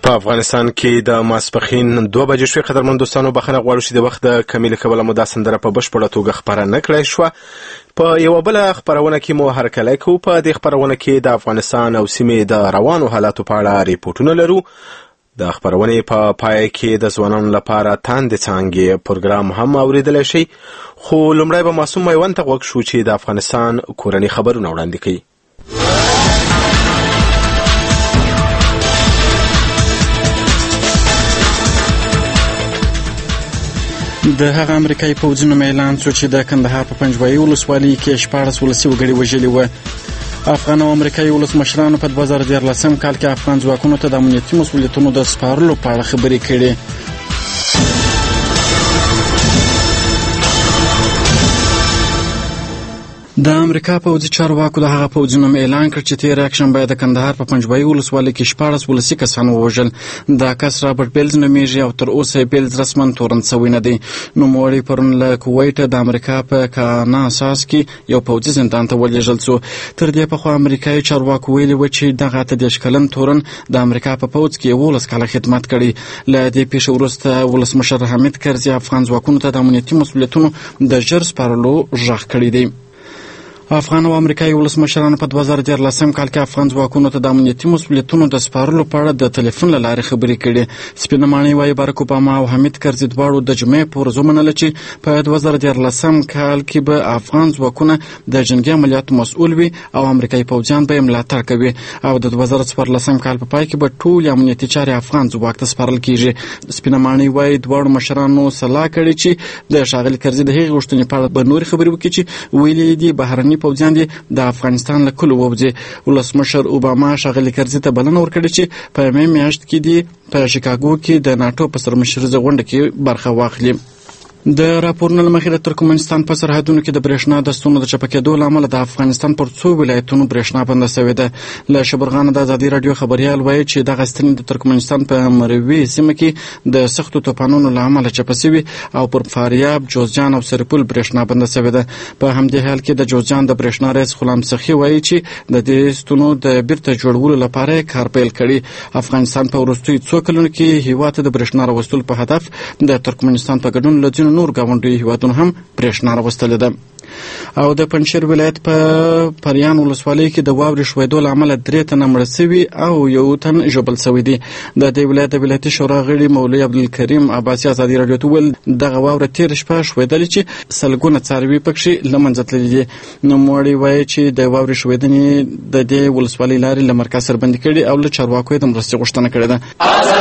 په افغانستان کې د ماسپښین 2 بجې شوې. قدرمن دوستانو بخښنه غواړو چې د وخت د کمی له کبله مو دا سندره په بشپړه توګه خپره نه کړای شوه. په یوه بله خپرونه کې مو هرکلی کوو. په دې خپرونه کې د افغانستان او سیمې د روانو حالاتو په اړه ریپورټونه لرو. د خپرونې په پای کې د ځوانانو لپاره تاندې څانګې پروګرام هم اوریدلی شي. خو لومړی به معصوم میوند ته غوږ شو چې د افغانستان کورني خبرونه وړاندې کوي. د هغه امریکایي پوځونو اعلان شو چې د کندهار په پنجوایي ولسوالۍ کې 14 ولسي وګړي وژلي وو. افغان او امریکایي ولسمشرانو په 2014 کال کې افغان ځواکونو ته د امنیتي مسؤلیتونو د سپارلو په اړه خبرې کړې. د امریکا پوځي چارواکو د هغه پوځونو اعلان کړ چې تیر اکشن باید د کندهار په پنجوایي ولسوالۍ کې 14 ولسي کسان ووژل. دا کس رابرټ بیلز نومیږي او تر اوسه بیلز رسما تورن شوی نه دی. نوموړی پرون له کویټ د امریکا په کانا اساس کې یو پوځي زندان ته ولېږل شو. تر دې پخوا امریکایي چارواکو ویلي و چې دغه 13 کلن تورن د امریکا په پوځ کې 11 کاله خدمت کړی. له دې پیښې وروسته ولسمشر حامد کرزي افغان ځواکونو ته د امنیتي مسؤلیتونو د ژر سپارلو غږ کړی دی. افغان او امریکایي ولسمشرانو په 2014 کال کې افغان ځواکونو ته د امنیتي مسؤلیتونو د سپارلو په اړه د ټلیفون له لارې خبرې کړې. سپینه ماڼۍ وايي بارک اوباما او حامد کرزي دواړو د جمعې په ورځ ومنله چې په 2014 کال کې به افغان ځواکونه د جنګي عملیاتو مسؤل وي او امریکایي پوځیان به یې ملاتړ کوي او د 2014 کال په پای کې به ټول امنیتي چارې افغان ځواک ته سپارل کیږي. سپینه ماڼۍ وايي دواړو مشرانو صلاح کړې چې د ښاغلي کرزي د هغې غوښتنې په اړه به نورې خبرې وکړي چې ویلي دي بهرني پوځیان دي د افغانستان له کلو ووځي. ولسمشر اوباما ښاغلي کرزي ته بلنه ورکړې چې په مې میاشت کې دي په شیکاګو کې د ناټو په سرمشرۍ غونډه کې برخه واخلي. د راپورونو له مخې د ترکمنستان په سرحدونو کې د برېښنا د ستونو د چپه کېدو له امله د افغانستان پر څو ولایتونو برېښنا بنده شوې ده. له شبرغانه د ازادي راډیو خبریال وایي چې دغه ستنې د ترکمنستان په مروي سیمه کې د سختو طوفانونو له امله چپه شوي او پر فاریاب، جوزجان او سرپل برېښنا بنده شوې ده. په همدې حال کې د جوزجان د برېښنا رئیس غلام سخي وایي چې د دې ستونو د بیرته جوړولو لپاره کار پیل کړي. افغانستان په وروستیو څو کلونو کې هیواد ته د برېښنا راوستلو په هدف د ترکمنستان په ګډون له ځینو نور ګاونډیو هیوادونو هم برېښنا راوستلې ده. او د پنجشیر ولایت په پریان ولسوالۍ کې د واورې ښویدو له امله 3 تنه مړه شوي او 1 تن ژوبل شوي دي. د دې ولایت د ولایتي شورا غړي مولوي عبدالکریم عباسي ازادي راډیو ته وویل دغه واوره تېره شپه ښویدلې چې سلګونه څاروي پکښې له منځه تللي دي. نوموړی وایي چې د واورې ښویدنې د دې ولسوالۍ لارې له مرکز سره بندي کړي او له چارواکو یې د مرستې غوښتنه کړې ده.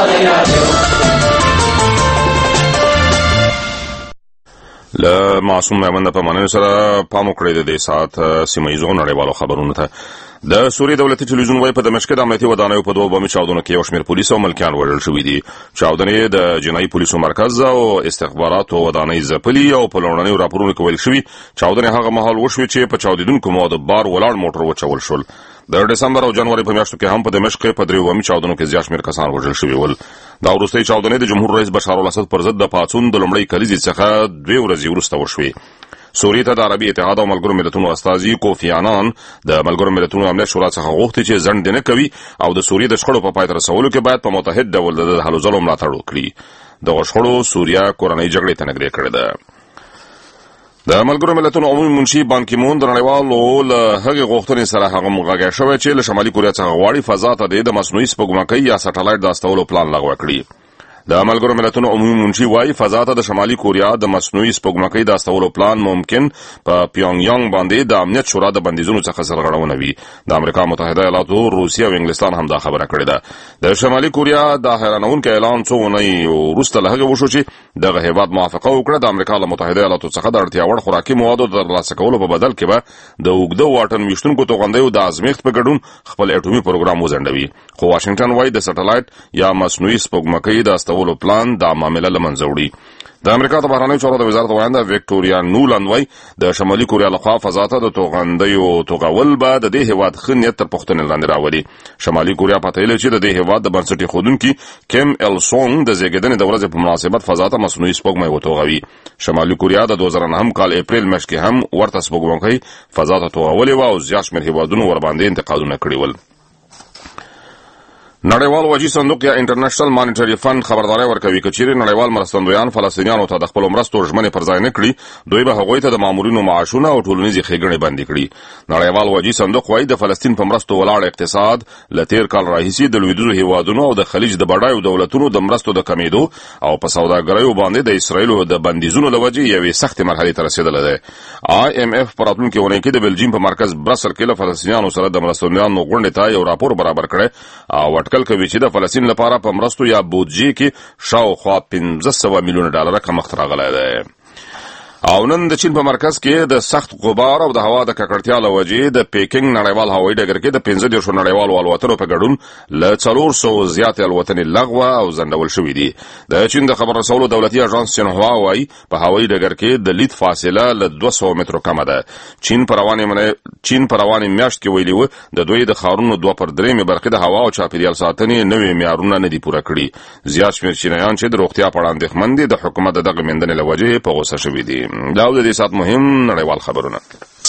له معصوم میوند په مننې سره پام وکړئ د دې ساعت سیمه ییزو نړیوالو خبرونو ته. د سوریې دولتي ټلویزیون وايي په دمشق د امنیتي ودانیو په 2 بمي چاودنو کې یو شمېر پولیس او ملکیان وژل شوي دي. چاودنې د جنایي پولیسو مرکز او استخباراتو ودانۍ ځپلي او په لومړنیو راپورونو کې ویل شوي چاودنې هغه مهال وشوې چې په چاودېدونکو موادو بار ولاړ موټر وچول شول. د ډسمبر او جنوري په میاشتو کې هم په دمشق په 3 بمي چاودنو کې زیات شمېر کسان وژل شوي ول. دا وروستۍ چاودنې د جمهور رئیس بشار الاسد پر ضد د پاڅون د لومړۍ کلیزې څخه 2 ورځې وروسته وشوې. سوریې ته د عربي اتحاد او ملګرو ملتونو استازي کوفی عنان د ملګرو ملتونو امنیت شورا څخه غوښتي چې ځنډ نه کوي او د سوریې د شخړو په پای ته رسولو کې باید په متحد ډول د هلو ځلو ملاتړ وکړي. دغه شخړو سوریا کورنۍ جګړې ته نږدې کړې ده. د ملګرو ملتونو عمومي منشي بان کی مون د نړیوالو له هغې غوښتنې سره هغه مغږی شوی چې له شمالي کوریا څخه غواړي فضا ته د مصنوعي سپوږمکۍ یا سټلایټ د استولو پلان لغوه کړي. د ملګرو ملتونو عمومي منشي وايي فضا ته د شمالي کوریا د مصنوعي سپوږمکۍ د استولو پلان ممکن په پیونګ یانګ باندې د امنیت شورا د بندیزونو څخه سرغړونه وي. د امریکا متحده ایالاتو، روسیه او انګلستان هم دا خبره کړې ده. د شمالي کوریا د حیرانونکي اعلان څو اونۍ وروسته له هغې وشو چې دغه هیواد موافقه وکړه د امریکا له متحده ایالاتو څخه د اړتیا وړ خوراکي موادو د ترلاسه کولو په بدل کې به د اوږده واټن ویشتونکو توغندیو د ازمېښت په ګډون خپل اټومي پروګرام وځنډوي. خو واشنګټن وايي د سټلایټ یا مصنوعي سپوږمکۍ د استولو پلان دا معامله له منځه وړي. د امریکا د بهرنیو چارو د وزارت وایانده ویکټوریا نولند وايي د شمالي کوریا لخوا فضا ته د توغندیو توغول به د دې هیواد ښه نیت تر پوښتنې لاندې راولي. شمالي کوریا پتهیلې چې د دې هیواد د بنسټ ایښودونکي کیم ایل سونګ د زیږیدنې د ورځې په مناسبت فضا ته مصنوعي سپوږمۍ وتوغوي. شمالي کوریا د 2009 کال اپریل میاشت کې هم ورته سپوږمکۍ فضا ته توغولې وه او زیات شمېر هیوادونو ورباندې انتقادونه کړي ول. نړیوال وجی صندوق یا انټرنیشنل مانیټری فند خبرداري ورکوي چې چیرې نړیوال مرستندویان فلسطینیانو ته د خپل مرستو ژمنې پر ځای نه کړي دوی به هغوی ته د مامورینو معاشونه او ټولنیزې ښېګڼې بندي کړي. نړیوال وجی صندوق وايي د فلسطین په مرستو ولاړ اقتصاد له تیر کال راهیسې د لویدیځو هیوادونو او د خلیج د بډایو دولتونو د مرستو د کمیدو او په سوداګریو باندې د اسرایلو د بندیزونو له وجې یوې سختې مرحلې ته رسېدلی دی. IMF په راتلونکې اونۍ کې د بلجیم په مرکز برسل کې له فلسطینیانو سره د مرستندویانو غونډې ته یو راپور برابر کړی او اټکل کوي چې د فلسطین لپاره په مرستو یا بودجې کې شاوخوا 1500 میلیونه ډالر کمښت راغلی دی. او نن د چین په مرکز کې د سخت غبار او د هوا د ککړتیا له وجې د پیکنګ نړیوال هوایي ډګر کې د 15 نړیوالو الوتنو په ګډون له 400 زیاتې الوتنې لغوه او ځنډول شوې دي. د چین د خبر رسولو دولتي اژانس سینهوا وايي په هوایي ډګر کې د لید فاصله له 200 مترو کمه ده. چین په روانې میاشت کې ویلي و د دوی د ښارونو 2/3 برخې د هوا او چاپیریال ساتنې نوې معیارونه نه دي پوره کړي. زیات شمېر چینایان چې د روغتیا په اړه اندېښمن دي د حکومت د دغه میندنې له وجې په غوسه شوي دي. دا د دې سات مهم نړیوال خبرونه.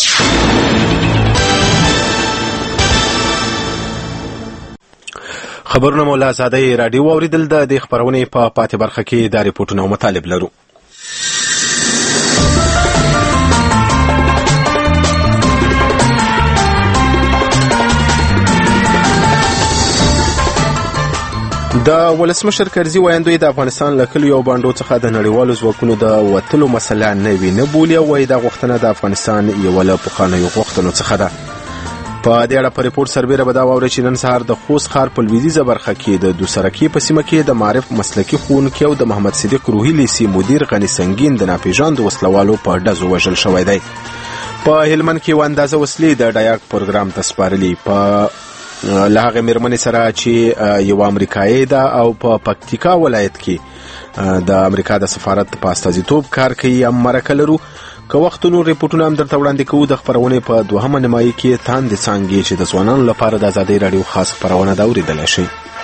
خبرونه مو له آزادۍ راډیو واوریدل. د دې خبرونې په پاتې برخه کې دا ریپورټونه او مطالب لرو. د ولسمشر کرزي وایندوی د افغانستان له کلیو او بانډو څخه د نړیوالو ځواکونو د وتلو مسله نه بولي او وايي دا غوښتنه د افغانستان یو له پخوانیو غوښتنو څخه ده. په دې اړه په ریپورت سربیره به دا واورئ چې نن سهار د خوست ښار په لویدیځه برخه کې د دوسرکي په سیمه کې د معرف مسلکي ښوونکي او د محمد صدیق روحي لیسې مدیر غني سنگین د ناپېژاندو وسلوالو په ډزو وژل شوی دی. په هلمند کې یو اندازه وسلې د ډایاک پروګرام ته سپارلي. په له هغې مېرمنې سره چې یو امریکایي ده او په پکتیکا ولایت کې د امریکا د سفارت په استازیتوب کار کوي هم مرکه لرو. که وخت نور ریپورټونه هم درته وړاندې کوو. د خپرونې په دوهمه نیمایي کې تاندې څانګې چې د ځوانانو لپاره د ازادۍ راډیو خاص خپرونه ده اورېدلی شئ.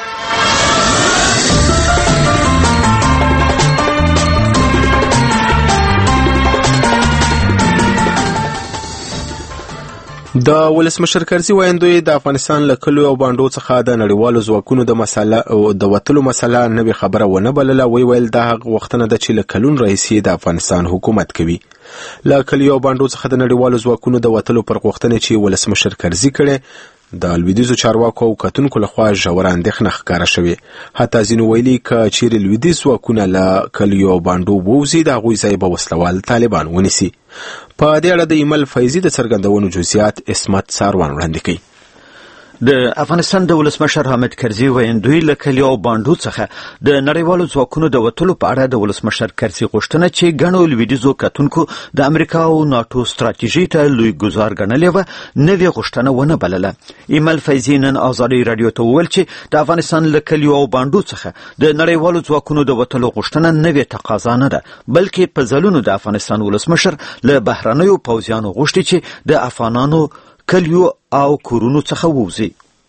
د ولسمشر کرزي وایندوی د افغانستان له کلیو او بانډو څخه د نړیوالو ځواکونو د وتلو مسله نوې خبره ونه بلله. ویل دا هغه وختونه ده چې له کلون راهیسې د افغانستان حکومت کوي. له کلیو او بانډو څخه د نړیوالو ځواکونو د وتلو پر غوښتنې چې ولسمشر کرزي کړي د لویدیځو چارواکو او کتونکو لخوا ژوره اندېښنه ښکاره شوې. حتی ځینو ویلي که چیرې لویدیځ ځواکونه له کلیو او بانډو ووځي د هغوی ځای به وسلوال طالبان ونیسي. په دې اړه د ایمل فیضي د څرګندونو جزئیات اسمت ساروان وړاندې کوي. د افغانستان د ولسمشر حامد کرزي وایندوی له کلیو او بانډو څخه د نړیوالو ځواکونو د وتلو په اړه د ولسمشر کرزي غوښتنه چې ګڼو لویدیځو کتونکو د امریکا او ناټو ستراتیژۍ ته لوی ګزار ګڼلې وه نوې غوښتنه ونه بلله. ایمل فیضي نن ازادۍ راډیو ته وویل چې د افغانستان له کلیو او بانډو څخه د نړیوالو ځواکونو د وتلو غوښتنه نوې تقاضا نه ده بلکې په ځلونو د افغانستان ولسمشر له بهرنیو پوځیانو غوښتي چې د افغانانو کلیو او کورونو څخه ووځي.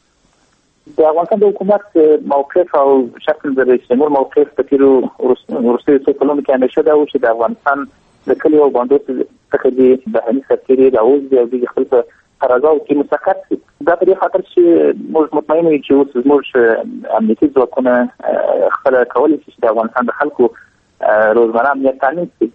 د افغانستان د حکومت موقف او شکل د رئیس جمهور موقف په تیرو وروستیو څو کلونو کې همیشه دا و چې د افغانستان د کلیو او بانډو څخه د بهرني سرتېري راوځي او دوی خپل په قرارداد کې مسقط شي. دا په دې خاطر چې موږ مطمئن یو چې اوس زموږ امنیتي ځواکونه خپله کولی شي چې د افغانستان د خلکو روزمره امنیت تامین کړي.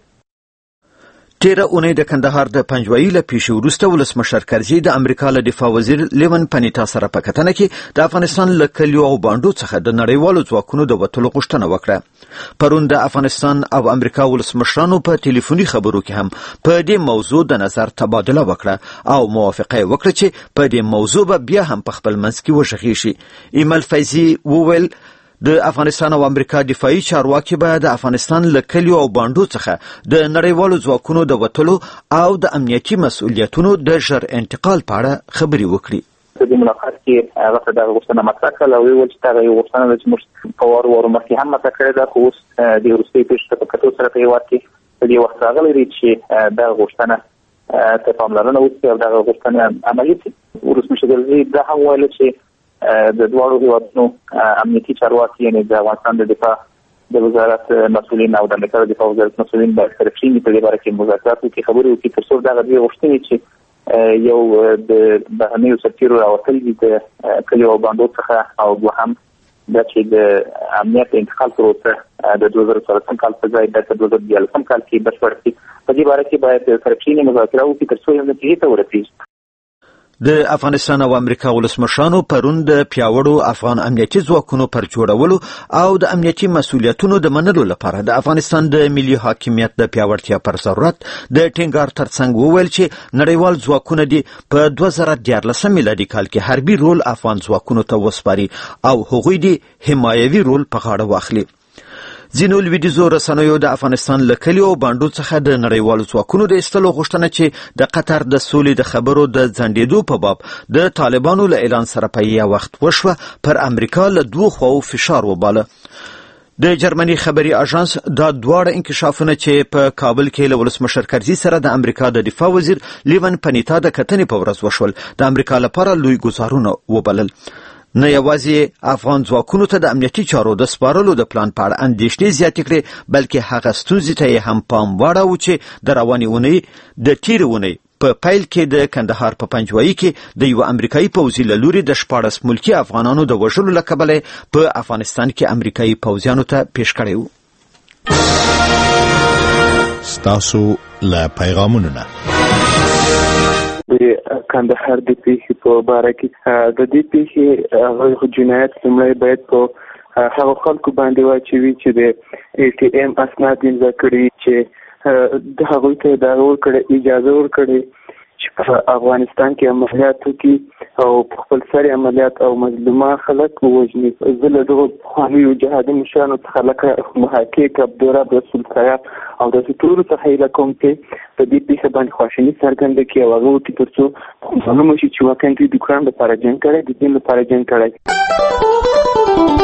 تیره اونۍ د کندهار د پنجوایي له پیښې وروسته ولسمشر کرزي د امریکا له دفاع وزیر لیون پنیټا سره په کتنه کې د افغانستان له کلیو او بانډو څخه د نړیوالو ځواکونو د وتلو غوښتنه وکړه. پرون د افغانستان او امریکا ولسمشرانو په ټلیفوني خبرو کې هم په دې موضوع د نظر تبادله وکړه او موافقه وکړه چې په دې موضوع به بیا هم په خپل منځ کې وشخې شي. ایمل فیضي وویل د افغانستان او امریکا دفاعي چارواکي به د افغانستان له کلیو او بانډو څخه د نړیوالو ځواکونو د وتلو او د امنیتي مسؤلیتونو د ژر انتقال په اړه خبرې وکړي. په دې ملاقات کې هغه د غوښتنه مطرح کړه او ویل چې دا یو غوښتنه ده چې موږ په وارو مخکې هم مطرح کړې ده خو اوس د وروستۍ پیښې په کتو سره په هېواد کې په دې وخت راغلی دی چې دا غوښتنه ته پاملرنه وشي او دغه غوښتنې عملي شي. ولسمشر کرزي دا هم ویل چې د دواړو هیوادونو امنیتي چارواکي یعنې د افغانستان د دفاع د وزارت مسؤلین او د امریکا د دفاع وزارت مسؤلین باید سره کښېني په دې باره کې مذاکرات وکړي خبرې وکړي تر څو دغه دوې غوښتنې چې یو د بهرنیو سرتېرو راوتل دي د کلیو او بانډو څخه او دوهم دا چې د امنیت انتقال پروسه د 2014 کال په ځای د 2014 کال کې بشپړ شي. په دې باره کې باید سرچینې مذاکره وکړي تر څو یو نتیجې ته ورسیږي. د افغانستان او امریکا ولسمشرانو پرون د پیاوړو افغان امنیتي ځواکونو پر جوړولو او د امنیتي مسؤلیتونو د منلو لپاره د افغانستان د ملي حاکمیت د پیاوړتیا پر ضرورت د ټینګار ترڅنګ وویل چې نړیوال ځواکونه دي په 2014 میلادي کال کې حربي رول افغان ځواکونو ته وسپاري او هغوی دي حمایوي رول په غاړه واخلي. ځینو لویدیځو رسنیو د افغانستان له کلیو او بانډو څخه د نړیوالو ځواکونو د ایستلو غوښتنه چې د قطر د سولې د خبرو د ځنډېدو په باب د طالبانو له اعلان سره په یو وخت وشوه پر امریکا له دوو خواو فشار وباله. د جرمني خبري اژانس دا دواړه انکشافونه چې په کابل کې له ولسمشر کرزي سره د امریکا د دفاع وزیر لیون پنیتا د کتنې په ورځ وشول د امریکا لپاره لوی ګزارونه وبلل. نه یوازې افغان ځواکونو ته د امنیتي چارو د سپارلو د پلان په اړه اندېښنې زیاتې کړې بلکې هغه ستونزې ته یې هم پام واړاوه چې د روانې اونۍ د تېرې اونۍ په پیل کې د کندهار په پنجوایي کې د یو امریکایي پوځي له لوري د 14 ملکي افغانانو د وژلو له کبله په افغانستان کې امریکایي پوځیانو ته پیش کړی و. ستاسو له پیغامونو نه د کندهار د پیښې په باره کې د دې پیښې هغه جنایت لومړی باید په هغه خلکو باندې واچوي چې د ATM اسناد امضا کړي چې د هغوی ته د اجازه ورکړي چې په افغانستان کې عملیات وکړي او په خپل سر عملیات او مظلومه خلک ووژني. زه له دغو پخوانیو جهادي مشرانو څخه لکه محقق عبدالرب رسول سیاف او داسې ټولو څخه هیله کوم چې په دې پیښه باندې خواشیني څرګنده کړي او هغه وکړي تر څو معلومه شي چې واقعا دوی د اوکراین لپاره جنګ کړی د دین لپاره جنګ کړی.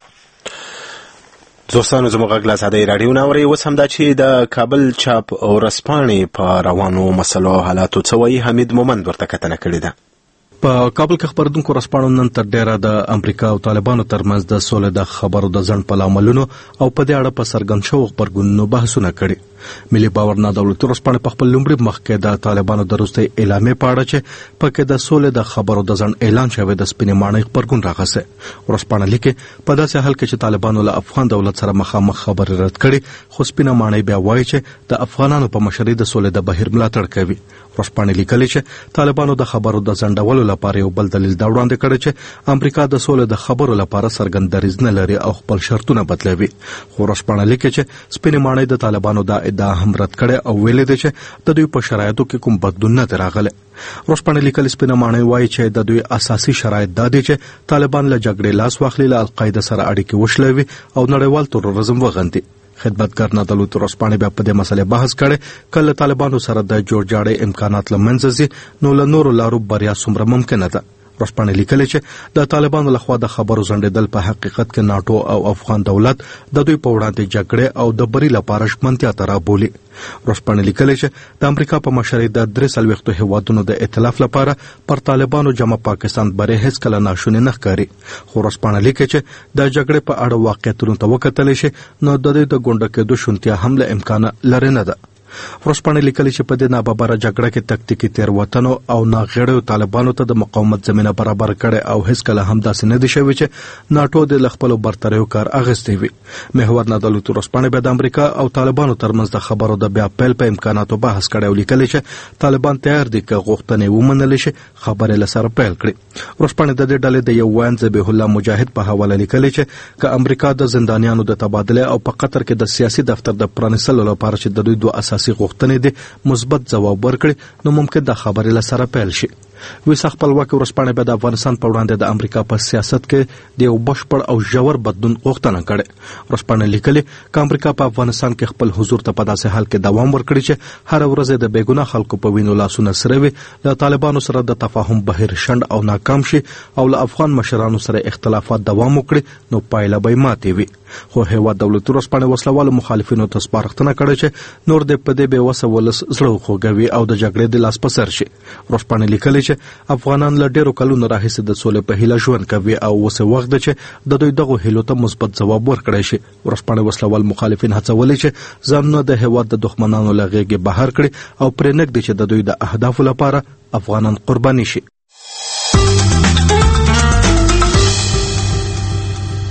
دوستانو زموږ غږ له ازادۍ راډیو نه اورئ. اوس همدا چې د کابل چاپ ورځپاڼې په روانو مسلو حالاتو څه وایي حمید مومند ورته کتنه کړې ده. په کابل کې خبردونکو ورځپاڼو نن تر ډیره د امریکا او طالبانو ترمنځ د سولې د خبرو د ځنډ په لاملونو او په دې اړه په څرګند شوو غبرګونونو بحثونه کړي. ملي باور نه دولتي ورځپاڼې په خپل لومړي مخ کې د طالبانو د وروستۍ اعلامیې په اړه چې پکې د سولې د خبرو د ځنډ اعلان شوی د سپینې ماڼۍ غبرګون راغسه. ورځپاڼه لیکي په داسې حال کې چې طالبانو له افغان دولت سره مخامخ خبرې رد کړي خو سپینه ماڼۍ بیا وایي چې د افغانانو په مشرۍ د سولې د بهیر ملاتړ کوي. ورځپاڼې لیکلي چې طالبانو د خبرو د ځنډولو لپاره یو بل دلیل دا وړاندې کړی چې امریکا د سولې د خبرو لپاره څرګند دریځ نه لري او خپل شرطونه بدلوي. خو ورځپاڼه لیکي چې سپینې ماڼۍ د طالبانو دا ادعا هم رد کړې او ویلي دی چې د دوی په شرایطو کې کوم بدلون نه راغلی. ورځپاڼې لیکلي سپینه ماڼۍ وایي چې د دوی اساسي شرایط دا دي چې طالبان له جګړې لاس واخلي، له القاعده سره اړیکې وشلوي او نړیوال تروریزم وغندي. خدمتګر نه دولتي ورځپاڼې بیا په دې مسلې بحث کړي کله طالبانو سره د جوړ جاړې امکانات له منځه ځي نو له نورو لارو بریا څومره ممکنه ده. ورځپاڼې لیکلي چې د طالبانو لخوا د خبرو ځنډېدل په حقیقت کې ناټو او افغان دولت د دوی په وړاندې جګړې او د بري لپاره ژمنتیا ته رابولي. ورځپاڼې لیکلي چې د امریکا په مشرۍ د 43 هیوادونو د ائتلاف لپاره پر طالبانو جمع پاکستان بری هیڅکله ناشونی نه ښکاري. خو ورځپاڼه لیکي چې د جګړې په اړه واقعیتونو ته وکتلی شي نو د دې د ګونډه کېدو شونتیا هم له امکانه لرې نه ده. ورځپاڼې لیکلي چې په دې ناببره جګړه کې تکتیکي تېروتنو او ناغېړیو طالبانو ته د مقاومت زمینه برابر کړې او هیڅکله هم داسې نه دي شوي چې ناټو د له خپلو برتریو کار اخیستی وي. محور نه دولتي ورځپاڼې بیا د امریکا او طالبانو ترمنځ د خبرو د بیا پیل په امکاناتو بحث کړی او لیکلي چې طالبان تیار دي که غوښتنې ومنلی شي خبرې له سره پیل کړي. ورځپاڼې د دې ډلې د یو ویاند ذبیح الله مجاهد په حواله لیکلي چې که امریکا د زندانیانو د تبادله او په قطر کې د سیاسي دفتر د پرانیستلو لپاره چې د دوی دوه اساسي غوښتنې دي مثبت ځواب ورکړي نو ممکن د خبرې له سره پیل شي. ویسا خپلواکي ورځپاڼې به د افغانستان په وړاندې د امریکا په سیاست کې د یو بشپړ او ژور بدلون غوښتنه کړې. ورځپاڼې لیکلي که امریکا په افغانستان کې خپل حضور ته په داسې حال کې دوام ورکړي چې هر ورځ د بېګناه خلکو په وینو لاسونه سره وي، له طالبانو سره د تفاهم بهیر شنډ او ناکام شي او له افغان مشرانو سره اختلافات دوام وکړي نو پایله به ماتې وي. خو هیواد دولتي ورځپاڼې وسلوالو مخالفینو ته سپارښتنه کړې چې نور د په دې بې وسه ولس زړه خوږوي او د جګړې د لاس په سر شي. ورځپاڼې لیکلي چې افغانان له ډیرو کلونو راهیسې د سولې په هیله ژوند کوي او اوس وخت دی چې د دوی دغو هیلو ته مثبت ځواب ورکړی شي. ورځپاڼې وسلوال مخالفین هڅولي چې ځانونه د هیواد د دښمنانو له غېږې بهر کړي او پرې نږدي چې د دوی د اهدافو لپاره افغانان قرباني شي.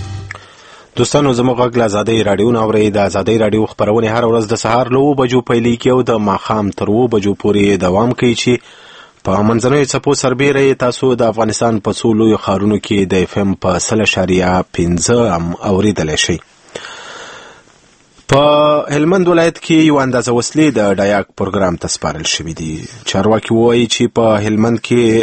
دوستانو زموږ غږ له ازادۍ راډیو نه اورئ. د ازادۍ راډیو خپرونې هر ورځ د سهار له 7 بجو پیلېږي او د ماښام تر 7 بجو پورې دوام کوي چې په منځنیو څپو سربیره تاسو د افغانستان په څو لویو ښارونو کې د FM په 100.5 هم اورېدلی شئ. په هلمند ولایت کې یو اندازه وسلې د ډایاک پروګرام ته سپارل شوي دي. چارواکي وایي چې په هلمند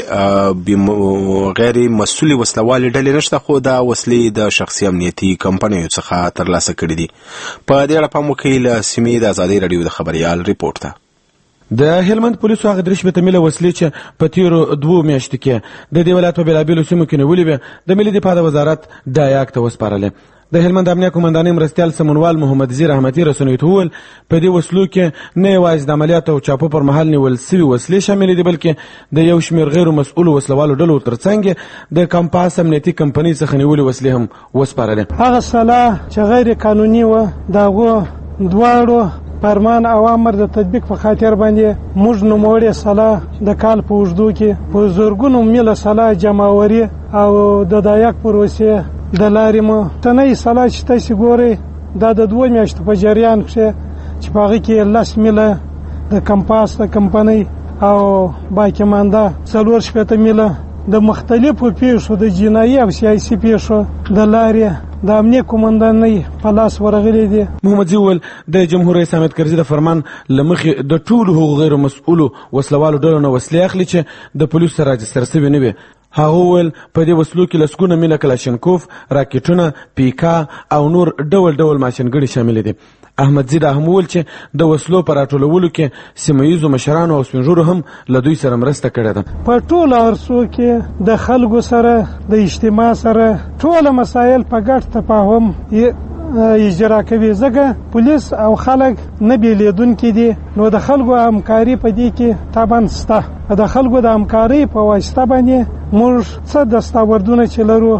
کې غیر مسؤلې وسلوالې ډلې نشته، خو دا وسلې د شخصي امنیتي کمپنیو څخه ترلاسه کړي دي. په دې اړه پام وکړئ له سیمې د ازادۍ راډیو د خبریال ریپورټ ته. د هلمند پولیسو هغه 3 میله وسلې چې په تیرو 2 میاشتو کې د دې ولایت په بېلابېلو سیمو کې نیولې وې د ملي دفاع د وزارت ډایاک ته وسپارلې. د هلمند امنیه قومندانۍ مرستیال سمونوال محمد زیر احمدي رسنیو ته وویل په دې وسلو کې نه یوازې د عملیاتو او چاپو پر مهال نیول سوي وسلې شاملې دي، بلکې د یو شمېر غیر مسؤلو وسلوالو ډلو ترڅنګ د کمپاس امنیتي کمپنۍ څخه نیولې وسلې هم وسپارلې. هغه سلاح چې غیر قانوني وه د هغو دواړو فرمان او امر د تطبیق په خاطر باندې موږ نوموړې سلاح د کال په اوږدو کې په زرګونو میله سلاح جمعوري او د ډایاک پروسې د لارې مو تنهی سلاح چې تاسې ګورئ دا د 2 میاشتو په جریان کې چې په هغې کې 10 میله د کمپاس د کمپنۍ او باقي مانده 4 میله د مختلفو پیښو د جنایي او سیاسي پیښو د لارې د امنیه قومندانۍ په لاس ورغلي دي. محمد زی وویل د جمهور رئیس حامد کرزي د فرمان له مخې د ټولو هغو غیر مسؤلو وسلوالو ډلو نه وسلې اخلي چې د پولیسو سره راجستر سوي نه وي. هغه وویل په دې وسلو کې لسګونه میله کلاشینکوف، راکټونه، پیکا او نور ډول ډول ماشینګړي شامل دي. احمد زی دا هم وویل چې د وسلو په راټولولو کې سیمه ییزو مشرانو او سپین ږیرو هم له دوی سره مرسته کړې ده. په ټولو عرصو کې د خلکو سره د اجتماع سره ټول مسایل په ګډ تفاهم اجرا کوي، ځکه پولیس او خلک نه بیلیدونکي دي. نو د خلکو همکاري په دې کې طبعا شته. د خلکو د همکارۍ په واسطه باندې موږ څه دستاوردونه چې لرو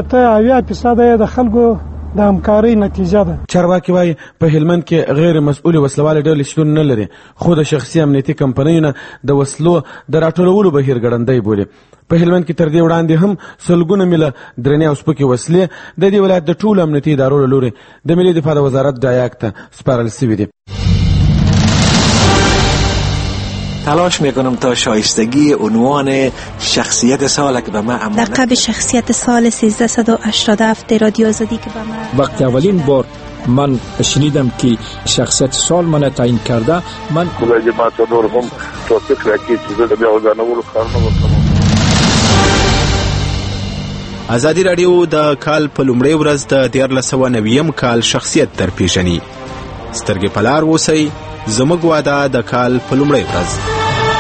80% د خلکو د همکارۍ نتیجه ده. چارواکي وایي په هلمند کې غیر مسؤلې وسلوالې ډلې شتون نه لري، خو د شخصي امنیتي کمپنیو نه د وسلو د راټولولو بهیر ګړندی بولي. په هلمند کې تر دې وړاندې هم سلګونه میله درنې او سپکې وسلې د دې ولایت د ټولو امنیتي ادارو له لوري د ملي دفاع د وزارت ډایاک ته سپارل شوي دي. تلاش میکنم تا شایستگی عنوان شخصیت سال که به من امانت لقب شخصیت سال 1387 رادیو آزادی که به من وقتی اولین بار من شنیدم که شخصیت سال من تعیین کرده من خدای ما ته نور هم توفیق راکړي چې د بیا ځانولو کارونه وکړم. ازادي راډیو د کال په لومړۍ ورځ د 1990 کال شخصیت درپېژني. سترګې په لار اوسئ، زموږ واده د کال په لومړۍ ورځ.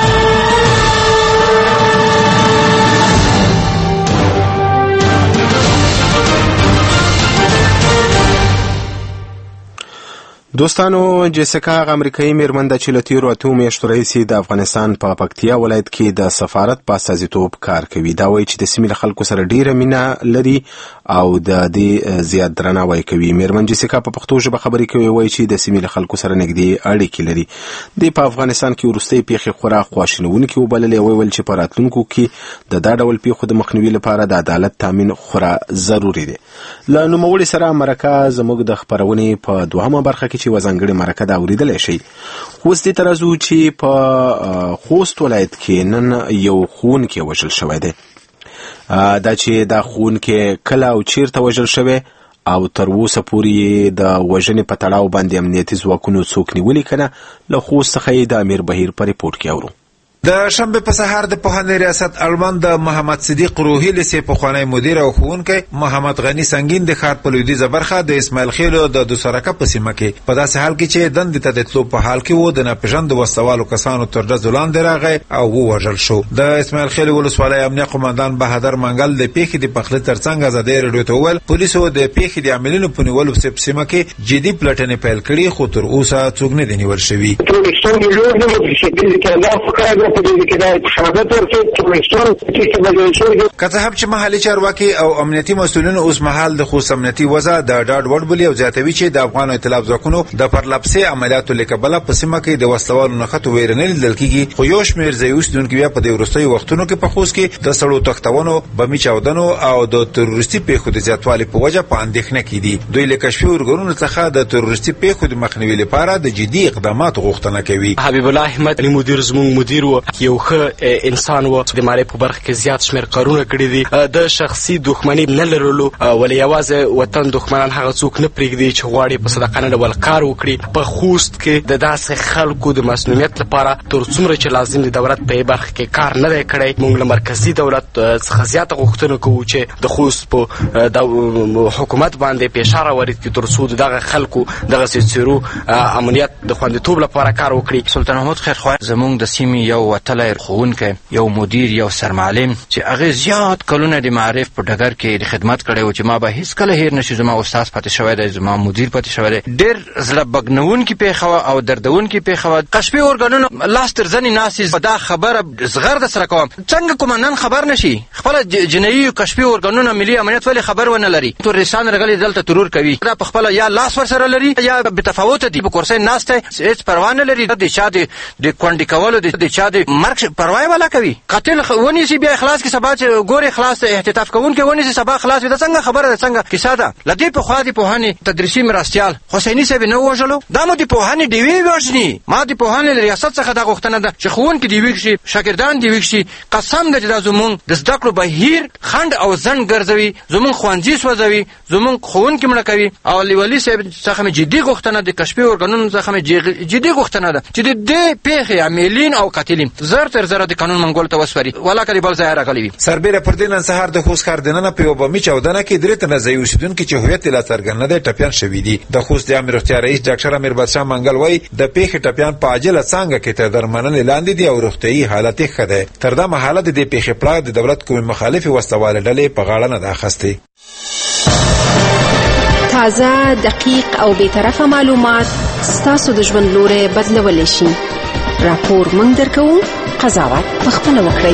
دوستانو، جیسیکا هغه امریکایي میرمن ده چې له تېرو 8 میاشتو راهیسې د افغانستان په پکتیا ولایت کې د سفارت په استازیتوب کار کوي. دا وایي چې د سیمې له خلکو سره ډیره مینه لري او د دې زیات درناوی کوي. میرمن جیسیکا په پښتو ژبه خبرې کوي، وایي چې د سیمې له خلکو سره نږدې اړیکې لري. دوی په افغانستان کې وروستۍ پیښې خورا خواشینونکې وبللې او ویل چې په راتلونکو کې د دا ډول پیښو د مخنیوي لپاره د عدالت تامین خورا ضروري دی. له نوموړي سره مرکه زموږ د خپرونې په دوهمه برخه کې چې وځانګړې مرکه دا اورېدلی شئ. اوس دې ته راځو چې په خوست ولایت کې نن یو ښوونکی وژل شوی دی. دا چې دا ښوونکی کله او چیرته وژل شوی او تر اوسه پورې د وژنې په تړاو باندې امنیتي ځواکونو څوک نیولي که نه، له خوست څخه یې د امیر بهیر په ریپورټ کې اورو. د شنبه په سهار د پوهنې ریاست اړوند د محمد صدیق روحي لیسې پخوانی مدیر او ښوونکی محمد غني سنگین د ښار په لویدیځه برخه د اسماعیل خیلو د دوسرکه په سیمه کې په داسې حال کې چې دندې ته د تلو په حال کې و د ناپېژاندو وسوالو کسانو تر ډزو لاندې راغی او ووژل شو. د اسماعیل خیلو ولسوالۍ امنیه قومندان بهادر منګل د پیښې د پخلي ترڅنګ ازادۍ راډیو ته وویل پولیسو د پیښې د عاملینو په نیولو په سیمه کې جدي پلټنې پیل کړي، خو تر اوسه څوک نه دي نیول شوي. په دې کې دا حفاظت ورکړي ټرانسپورټ سیستم جوړ شوی. که څه هم چې محلي چارواکي او امنیتي مسؤلین اوس مهال د خوست امنیتي وضع د ډاډ وړ بولي او زیاتوي چې د افغان ائتلاف ځواکونو د پرلپسې عملیاتو له کبله په سیمه کې د وسلوالو نښتو ویره نه لیدل کېږي، خو یو شمېر ځایي اوسېدونکي بیا په دې وروستیو وختونو کې په خوست کې د سړو تختونو، بمي چاودنو او د تروریستي پیښو د زیاتوالي په وجه په اندېښنه کې دي. دوی له کشفي ارګانونو څخه د تروریستي پیښو د مخنیوي لپاره د جدي اقداماتو غوښتنه کوي. حبیب الله احمد مدیر زموږ مدیر و، یو ښه انسان و، د مالي په برخه کې زیات شمېر کارونه کړي دي. د شخصي دښمنۍ نه لرلو ولې یوازې وطن دښمنان هغه څوک نه پرېږدي چې غواړي په صداقانه ډول کار وکړي. په خوست کې د داسې خلکو د مسؤلیت لپاره تر څومره چې لازم دی دولت په برخه کې کار نه دی کړی. موږ له مرکزي دولت څخه زیاته غوښتنه کوو چې د خوست په حکومت باندې فشار راوړي تر څو دغه خلکو دغه سیرو امنیت د خوندیتوب لپاره کار وکړي. سلطان محمود خیرخواه زموږ د سیمې یو وتلی ښوونکی، یو مدیر، یو سرمعلم چې هغه زیات کلونه د معارف په ډګر کې د خدمت کړی و چې ما به هیڅ کله هیر نشي. زما استاد پاتې شوی دی، زما مدیر پاتې شوی دی. ډېر زړه بګنونکې پیښه وه او دردونکې پیښه وه. کشفي ارګانونو لاس تر زنې ناستې. دا خبره زغر در سره کوم، څنګه قومندان خبر نشي؟ خپله جنایي کشفي ارګانونه ملي امنیت ولې خبر ونه لري؟ تروریستان راغلي دلته ترور کوي، دا په خپله یا لاس ورسره لري یا بتفاوته دي. په کرسۍ ناست دی، هېڅ پروا نه لري د چا د کونډې کولو، د چا د مرګ پروا یې والا کوي. قاتل ونیسي بیا خلاص کړي، سبا چې ګورې خلاص احتطاف کوونکی ونیسي سبا خلاص وي. دا څنګه خبره ده؟ څنګه کیسه ده؟ له دې پخوا د پوهنې تدریسي مرستیال حسیني صاحب نه وژلو، دا مو د پوهنې ډیوې وژني. ما د پوهنې له ریاست څخه دا غوښتنه ده چې ښوونکي دې ویښ شي، شاګردان دې ویښ شي. قسم ده چې دا زموږ د زده کړو بهیر خنډ او ځنډ ګرځوي، زموږ ښوونځي سوځوي، زموږ ښوونکي مړه کوي. او والي صاحب څخه مې جدي غوښتنه د کشفي ارګانونو څخه مې جدي غوښتنه ده چې د دې پیښې عاملین او قاتلین زر تر زره د قانون منګول ته وسپاري، ولاکه د بل ځای راغلي وي. سربیره پر دې نن سهار د خوست ښار دننه په یو بمي چاودنه کې 3 تنه ځایي اوسېدونکي چې هویت یې لا څرګند نه دی ټپیان شوي دي. د خوست د عامه روغتیا رئیس ډاکټر امیر بادشاه منګل وایي د پیښې ټپیان په عاجله څانګه کې تر درملنې لاندې دي او روغتیایي حالت یې ښه دی. تر دا مهاله د دې پیښې پړاو د دولت کومې مخالفې وسلوالې ډلې په غاړه نه ده اخیستې. تازه، دقیق او بیطرفه معلومات ستاسو د ژوند لوری بدلولی شي. راپور موږ درکوو، قضاوت پخپله وکړئ.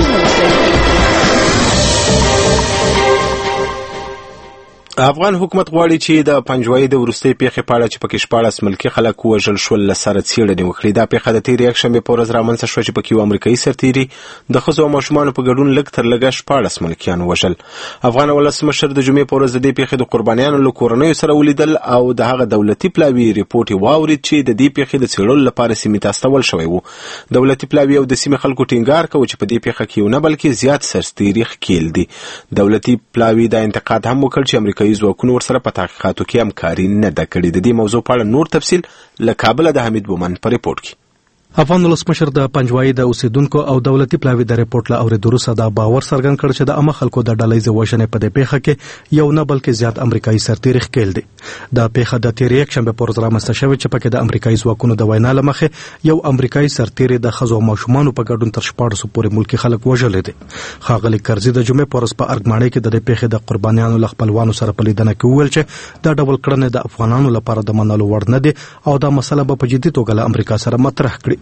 افغان حکومت غواړي چې د پنجوایي د وروستۍ پیښې په اړه چې پکې 14 ملکي خلک ووژل شول له سره څېړنې وکړي. دا پیښه د تېرې یکشنبې په ورځ رامنځته شوه چې پکې یو امریکایي سرتېري د ښځو او ماشومانو په ګډون لږ تر لږه 14 ملکیان وژل. افغان ولسمشر د جمعې په ورځ د دې پیښې د قربانیانو له کورنیو سره ولیدل او د هغه دولتي پلاوي ریپورټ یې واورید چې د دې پیښې د څېړلو لپاره سیمې ته استول شوی و. دولتي پلاوي او د سیمې خلکو ټینګار کوي چې په دې پیښه کې یو نه بلکې زیات سرتېري ښکېل دي. دولتي پلاوي دا انتقاد هم وکړ چې امریکایي ځواکونو ورسره په تحقیقاتو کې همکاري نه ده کړې. د دې موضوع په اړه نور تفصیل له کابل د حمید بومن په ریپورت کې. افغان ولسمشر د پنجوایي د اوسیدونکو او دولتي پلاوي د ریپورت له اورېدو وروسته دا باور څرګند کړ چې د عامه خلکو د ډلهییزې وژنې په دې پیښه کې یو نه بلکې زیات امریکایي سرتېري ښکېل دي. دا پیښه د تېرې یکشنبې په ورځ رامنځته شوې چې پکې د امریکایي ځواکونو د وینا له مخې یو امریکایي سرتېري د ښځو او ماشومانو په ګډون تر 1400 پورې ملکي خلک وژلي دي. ښاغلي کرزي د جمعې په ورځ په ارګماڼۍ کې د دې پیښې د قربانیانو له خپلوانو سره په لیدنه کې وویل چې دا ډول کړنې د افغانانو لپاره د منلو وړ نه دي او دا مسله به په جدي توګه له امریکا سره مطرح کړي.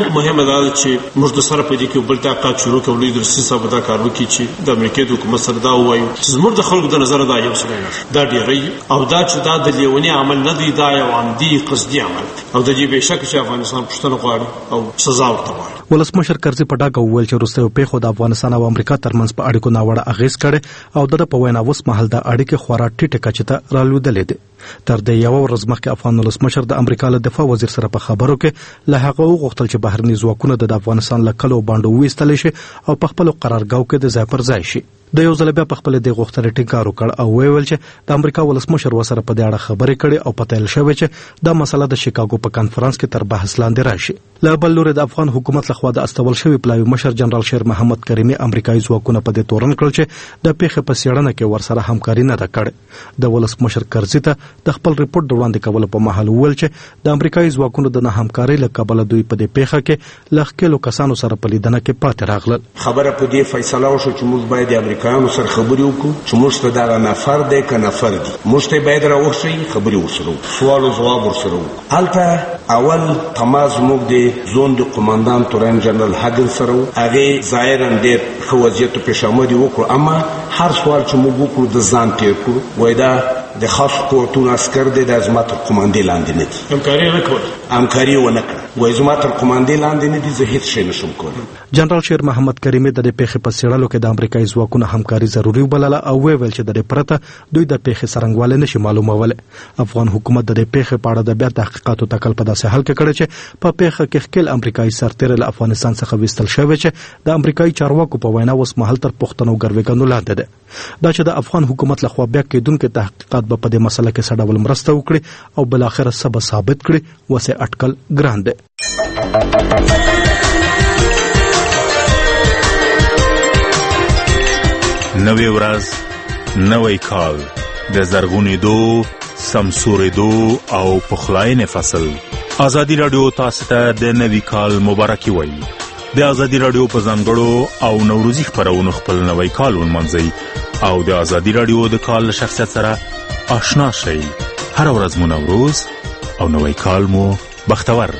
مدار چې موږ د سره په دې کې بل تاقات شروع کوو د رسمي صاحب دا کار وکړي چې د امریکا د حکومت سره دا وایي چې زموږ د خلکو د نظر دا یو څه دا ډېری او دا چې دا د لیونی عمل نه دی، دا یو عمدي قصدي عمل او د دې بهشکه چې افغانستان پښتنه غواړي او سزا ورته غواړي. ولسمشر کرزي په ډاګه وویل چې وروستیو پیښو د افغانستان او امریکا ترمنځ په اړیکو ناوړه اغېز کړی او د په وینا اوس مهال د اړیکې خورا ټیټه کچې ته رالوېدلې دي. تر دې یو ورځ مخکې افغان ولسمشر د امریکا له دفاع وزیر سره په خبرو کې له هغه وغوښتل چې بهرني ځواکونه د افغانستان له کلو باندې ویستل شي او په خپل قرارګاو کې د ځای پر ځای شي. د یو ځل بیا په خپل د غوښتنې ټینګار وکړ او ویل چې د امریکا ولسمشر وسره په دې اړه خبرې کړي او پته یې شوی چې دا مسله د شیکاګو په کانفرنس کې تر بحث لاندې راشي. له بل لوري د افغان حکومت لخوا د استول شوی پلاوي مشر جنرال شیر محمد کریمي امریکایي ځواکونه په دې تورن کړل چې د پیښې په څېړنه کې ورسره همکاري نه ده کړې. د ولسمشر کرزي ته د خپل ریپورت د وړاندې کولو په مهال وویل چې د امریکایي ځواکونو د نه همکارۍ له کبله دوی په دې پیښه کې له ښکېلو کسانو سره په لیدنه کې پاتې راغلل. خبره په دې فیصله وشوه چې موږ باید د امریکایانو سره خبرې وکړو چې موږ ته دغه نفر دی که نفر دي، موږ ته باید راوښیي، خبرې ورسره وکړو، سوال او ځواب ورسره وکړو. هلته اول تماس زموږ د زون د قماندان تورن جنرال هاګن سره و. هغې ظاهرا ډېر ښه وضعیت و پیشامد یې وکړو، اما هر سوال چې موږ وکړو د ځان تېر کړو. وایي دا د خاصو قوتونو عسکر دی، دا زما تر قماندې لاندې نه دي. همکاري نه کوله، همکاري یې ونه کړه. وایي زما تر قماندې لاندې نه دي، زه هېڅ شی نشم کولی. جنرال شیر محمد کریمي د دې پیښې په څېړلو کې د امریکایي ځواکونو همکاري ضروري وبلله او ویل چې د دې پرته دوی د پیښې څرنګوالی نشي معلومولی. افغان حکومت د دې پیښې په اړه د بیا تحقیقاتو تکل په داسې حال کې کړی چې په پیښه کې ښکېل امریکایي سرتېری له افغانستان څخه ویستل شوی چې د امریکایي چارواکو په وینا اوس مهال تر پوښتنو او ګروېږنو لاندې دی. دا چې د افغان حکومت لخوا بیا کېدونکي تحقیقات به په دې مسله کې څه ډول مرسته وکړي او بالاخره څه به ثابت کړي، وسې اټکل ګران دی. نوې ورځ، نوې کال، د زرغونېدو، سمسورېدو او پخلاینې فصل. ازادي راډیو تاسو ته د نوي کال مبارکي وایي. د ازادي راډیو په ځانګړو او نوروزي خپرونو خپل نوی کال ونمانځئ او د ازادي راډیو د کال له شخصیت سره آشنا شئ. هر ورځ مو نوروز او نوی کال مو بختور.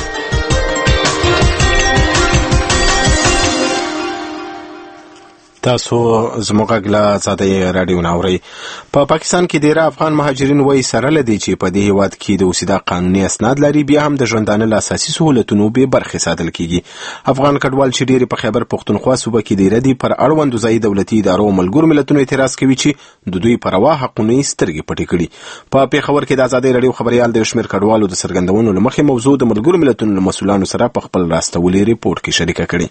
تاسو زموږ غږ له ازادۍ راډیو نه اورئ. په پاکستان کې ډېر افغان مهاجرین وایي سره له دې چې په دې هیواد کې د اوسېدا قانوني اسناد لري، بیا هم د ژوندانه له اساسي سهولتونو بې برخې ساتل کیږي. افغان کډوال چې ډېر په خیبر پښتونخوا صوبه کې ډېر دي پر اړوندو ځایي دولتي ادارو او ملګرو ملتونو اعتراض کوي چې د دوی په روا حقونو یې سترګې پټې کړي. په پېښور کې د ازادۍ راډیو خبریال د شمېر کډوالو د څرګندونو له مخې موضوع د ملګرو ملتونو له مسؤلانو سره په خپل راستولي ریپورټ کې شریکه کړې.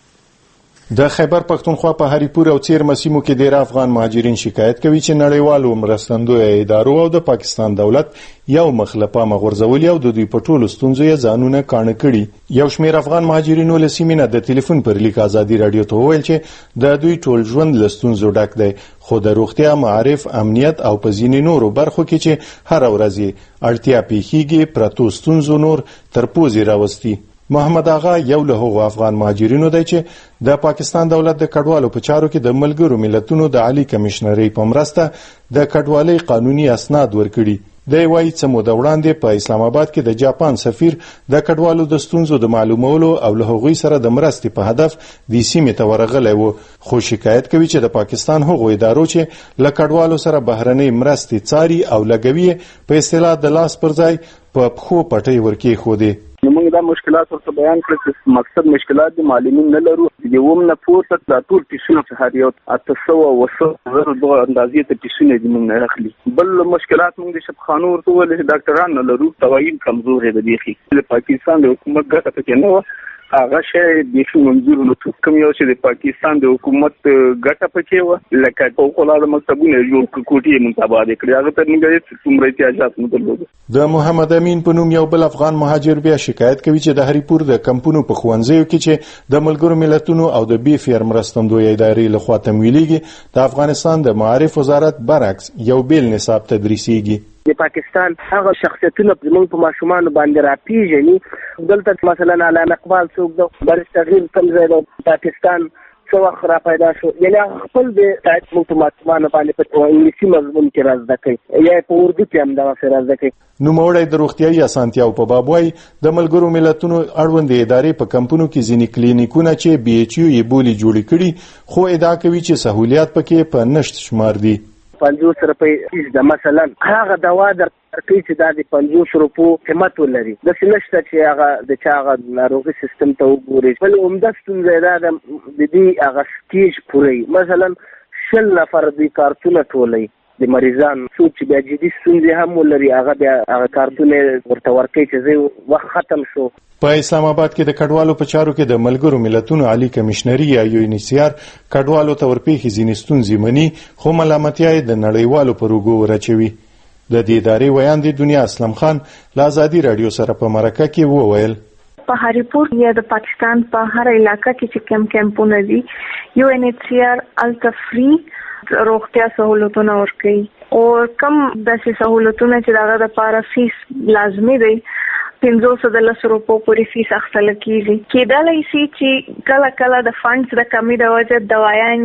د خیبر پښتونخوا په هریپور او څیرمه سیمو کې ډېر افغان مهاجرین شکایت کوي چې نړیوالو مرستندویه ادارو او د پاکستان دولت یو مخ له پامه غورځولي او د دوی په ټولو ستونزو یې ځانونه کاڼه کړي. یو شمېر افغان مهاجرینو له سیمې نه د ټلیفون پر لیک ازادي راډیو ته وویل چې د دوی ټول ژوند له ستونزو ډک دی، خو د روغتیا، معارف، امنیت او په ځینې نورو برخو کې چې هر ورځ اړتیا پیښیږي پرتو ستونزو نور تر پوزې راوستي. محمد آغا یو له هغو افغان مهاجرینو دی چې د پاکستان دولت د کډوالو په چارو کې د ملګرو ملتونو د عالی کمشنرۍ په مرسته د کډوالۍ قانوني اسناد ورکړي. دی وايي څه موده وړاندې په اسلام آباد کې د جاپان سفیر د کډوالو د ستونزو د معلومولو او له هغوی سره د مرستې په هدف د سیمې ته ورغلی و، خو شکایت کوي چې د پاکستان هغو ادارو چې له کډوالو سره بهرنۍ مرستې څاري او لګوي په اصطلاح د لاس پر ځای په پښو پټۍ ورکېښودې. موږ دا مشکلات ورته بیان کړل چې مقصد مشکلات د معلمین نه لرو، یوم نه پورته دا ټول پیسونه چې هر یو 800 دغه اندازې ته پیسونه دي موږ نه اخلي. بل مشکلات موږ د شفخانو ورته ول ډاکټران نه لرو، توایین کمزورې د دیخي د پاکستان د حکومت ګټه پکې نه و، هغه شی د شو منظور نو کوم یو چې د پاکستان د حکومت ګټه پکې و، لکه فوق العاده مکتبونه جوړ کوټې منتباده کړې، هغه ته موږ څومره احتیاجات نه درلودل. د محمد امین په نوم یو بل افغان مهاجر بیا شکایت کوي چې د هریپور د کمپونو په ښوونځیو کې چې د ملګرو ملتونو او د بی فیر مرستندویه ادارې لخوا تمویلېږي د افغانستان د معارف وزارت برعکس یو بیل نصاب تدریسیږي. د پاکستان هغه شخصیتونه زموږ په ماشومانو باندې راپیژني. دلته مثلا علامه اقبال څوک د برستغیر کوم ځای د پاکستان څو وخت را پیدا شو، یعنی خپل د موږ په ماشومانو باندې په انګلیسي مضمون کې را زده کوي یا په اردو کې هم دا را زده کوي. نوموړی د روغتیايي اسانتیاو په باب وایي د ملګرو ملتونو اړوندې ادارې په کمپونو کې ځینې کلینیکونه چې بي ایچ یو یې بولي جوړې کړي، خو ادعا کوي چې سهولیات پکې په نشت شمار دي. 50 روپۍ د مثلا هغه دوا در کوي چې دا د 50 روپو قیمت ولري، د نشته چې هغه د چا هغه ناروغي سیستم ته وګوري. بل عمده ستونزه دا د دې هغه سټیج پوری مثلا 100 نفر د کارتونه ټولي د مریضان څوک چې بیا جدي ستونزې هم ولري هغه بیا هغه کارتونه ورته ورکوي چې وخت ختم شو. په اسلام آباد کې د کډوالو په چارو کې د ملګرو ملتونو عالی کمشنري یا UNHCR کډوالو ته ورپېښې ځینې ستونزې مني، خو ملامتیا یې د نړیوالو پر اوږو ورچوي. د دې ادارې ویاند دنیا اسلم خان له ازادي راډیو سره په مرکه کې وویل په هریپور یا د پاکستان په هر علاقه کې چې کیمپونه دي UNHCR الته فری روغتیا سہولتونه ورکوي او کم داسې سہولتونه چې دغه لپاره فیس لازمي دی 500 روپو پورې فیس اخیستل کیږي. کېدای شي چې کله کله د فنډز د کمی د وجه دوايانې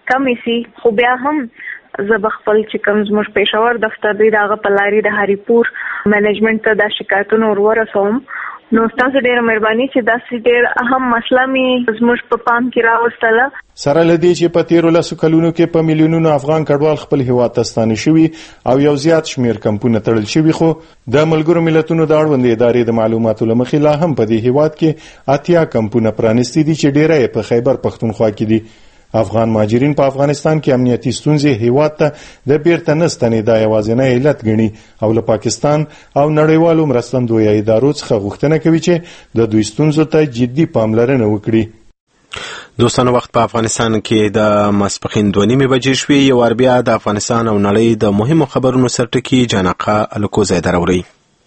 کمې سي، خو بیا هم زه به خپل چې کوم زموږ پېښور دفتر دی د هغه په لارې د هریپور مینجمنټ ته دا شکایتونه ورورسوم. نو تاسو ډېره مهرباني چې داسې ډېر اهم مسله مې زموږ په پام کې راوستله. سره له دې چې په تیرو 10 کلونو کې په میلیونونو افغان کډوال خپل هیواد ته ستانه شوي او یو زیات شمیر کمپونه تړل شوي، خو د ملګرو ملتونو د اړوند ادارې د معلوماتو له مخې لا هم په دې هیواد کې 80 کمپونه پرانیستي دي چې ډیره په خیبر پښتونخوا کې دي. افغان مهاجرین په افغانستان کې امنیتي ستونزې هیواد ته د بیرته نستنې د یوازینی علت ګڼي او له پاکستان او نړیوالو مرستندویه ادارو څخه غوښتنه کوي چې د دوی ستونزو ته جدي پاملرنه وکړي. دوستانو، وخت په افغانستان کې د ماسپښین 2:30 بجې شوې. یو وار بیا د افغانستان او نړۍ د مهمو خبرونو سرټکی جانقه الکوزی دروري.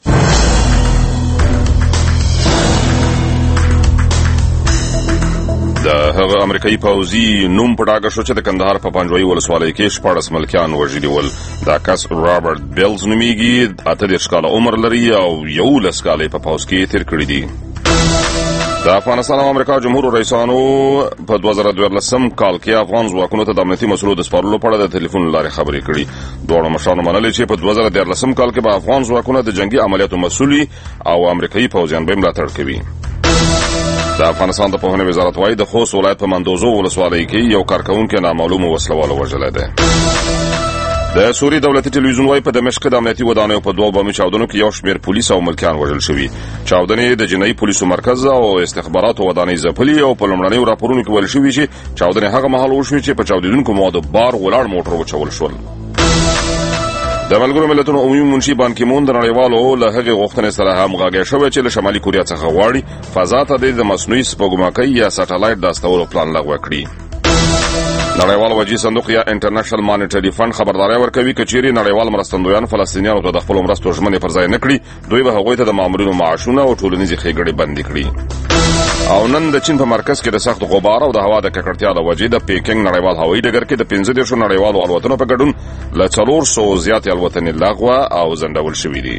د هغه امریکایي پوځي نوم په ډاګه شو چې د کندهار په پنجوایي ولسوالۍ کې 14 ملکیان وژلي ول. دا کس رابرټ بیلز نومیږي، 38 کاله عمر لري او 11 کاله په پوځ کې تیر کړی دی. د افغانستان او امریکا جمهور رئیسانو په 2014 کال کې افغان ځواکونو ته د امنیتي مسلو د سپارلو په اړه د ټلیفون لارې خبرې کړې. دوه مشرانو منلي چې په 2014 کال کې به افغان ځواکونه د جنگي عملیاتو مسؤلي او امریکایي پوځیان به ملاتړ کوي. د افغانستان د پوهنې وزارت وايي د خوست ولایت په مندوزو ولسوالۍ کې یو کارکونکي نامعلوم وسلواله وژلی دی. د سوري دولتي ټلویزیون وايي په دمشق کې د امنیتي ودانیو په 2 بمي چاودنو کې یو شمېر پولیس او ملکیان وژل شوي. چاودنې د جنایي پولیسو مرکز او استخباراتو ودانۍ ځپلي او په لومړنیو راپورونو کې ویل شوي چې چاودنې هغه مهال وشوې چې په چاودېدونکو موادو بار ولاړ موټر وچول شول. د ملګرو ملتونو عمومي منشي بان کی مون د نړیوالو له هغې غوښتنې سره همغږی شوی چې له شمالي کوریا څخه غواړي فضا ته د مصنوعي سپوږمکۍ یا سټلایټ د استولو پلان لغوه کړي. نړیوال وجهي صندوق یا انټرنیشنل مانیټري فند خبرداری ورکوي چې چیرې نړیوال مرستندویان فلسطینیانو ته د خپل مرستو ژمنې پر ځای نه کړي، دوی به هغوی ته د مامورینو معاشونه او ټولنیزې ښېګړې بندي کړي. او نن د چین په مرکز کې د سخت غبار او د هوا د ککړتیا له وجې د پیکنګ نړیوال هوایي ډګر کې د 15 نړیوالو الوتنو په ګډون له 400 زیاتې الوتنې لغوه او ځنډول شوي دي.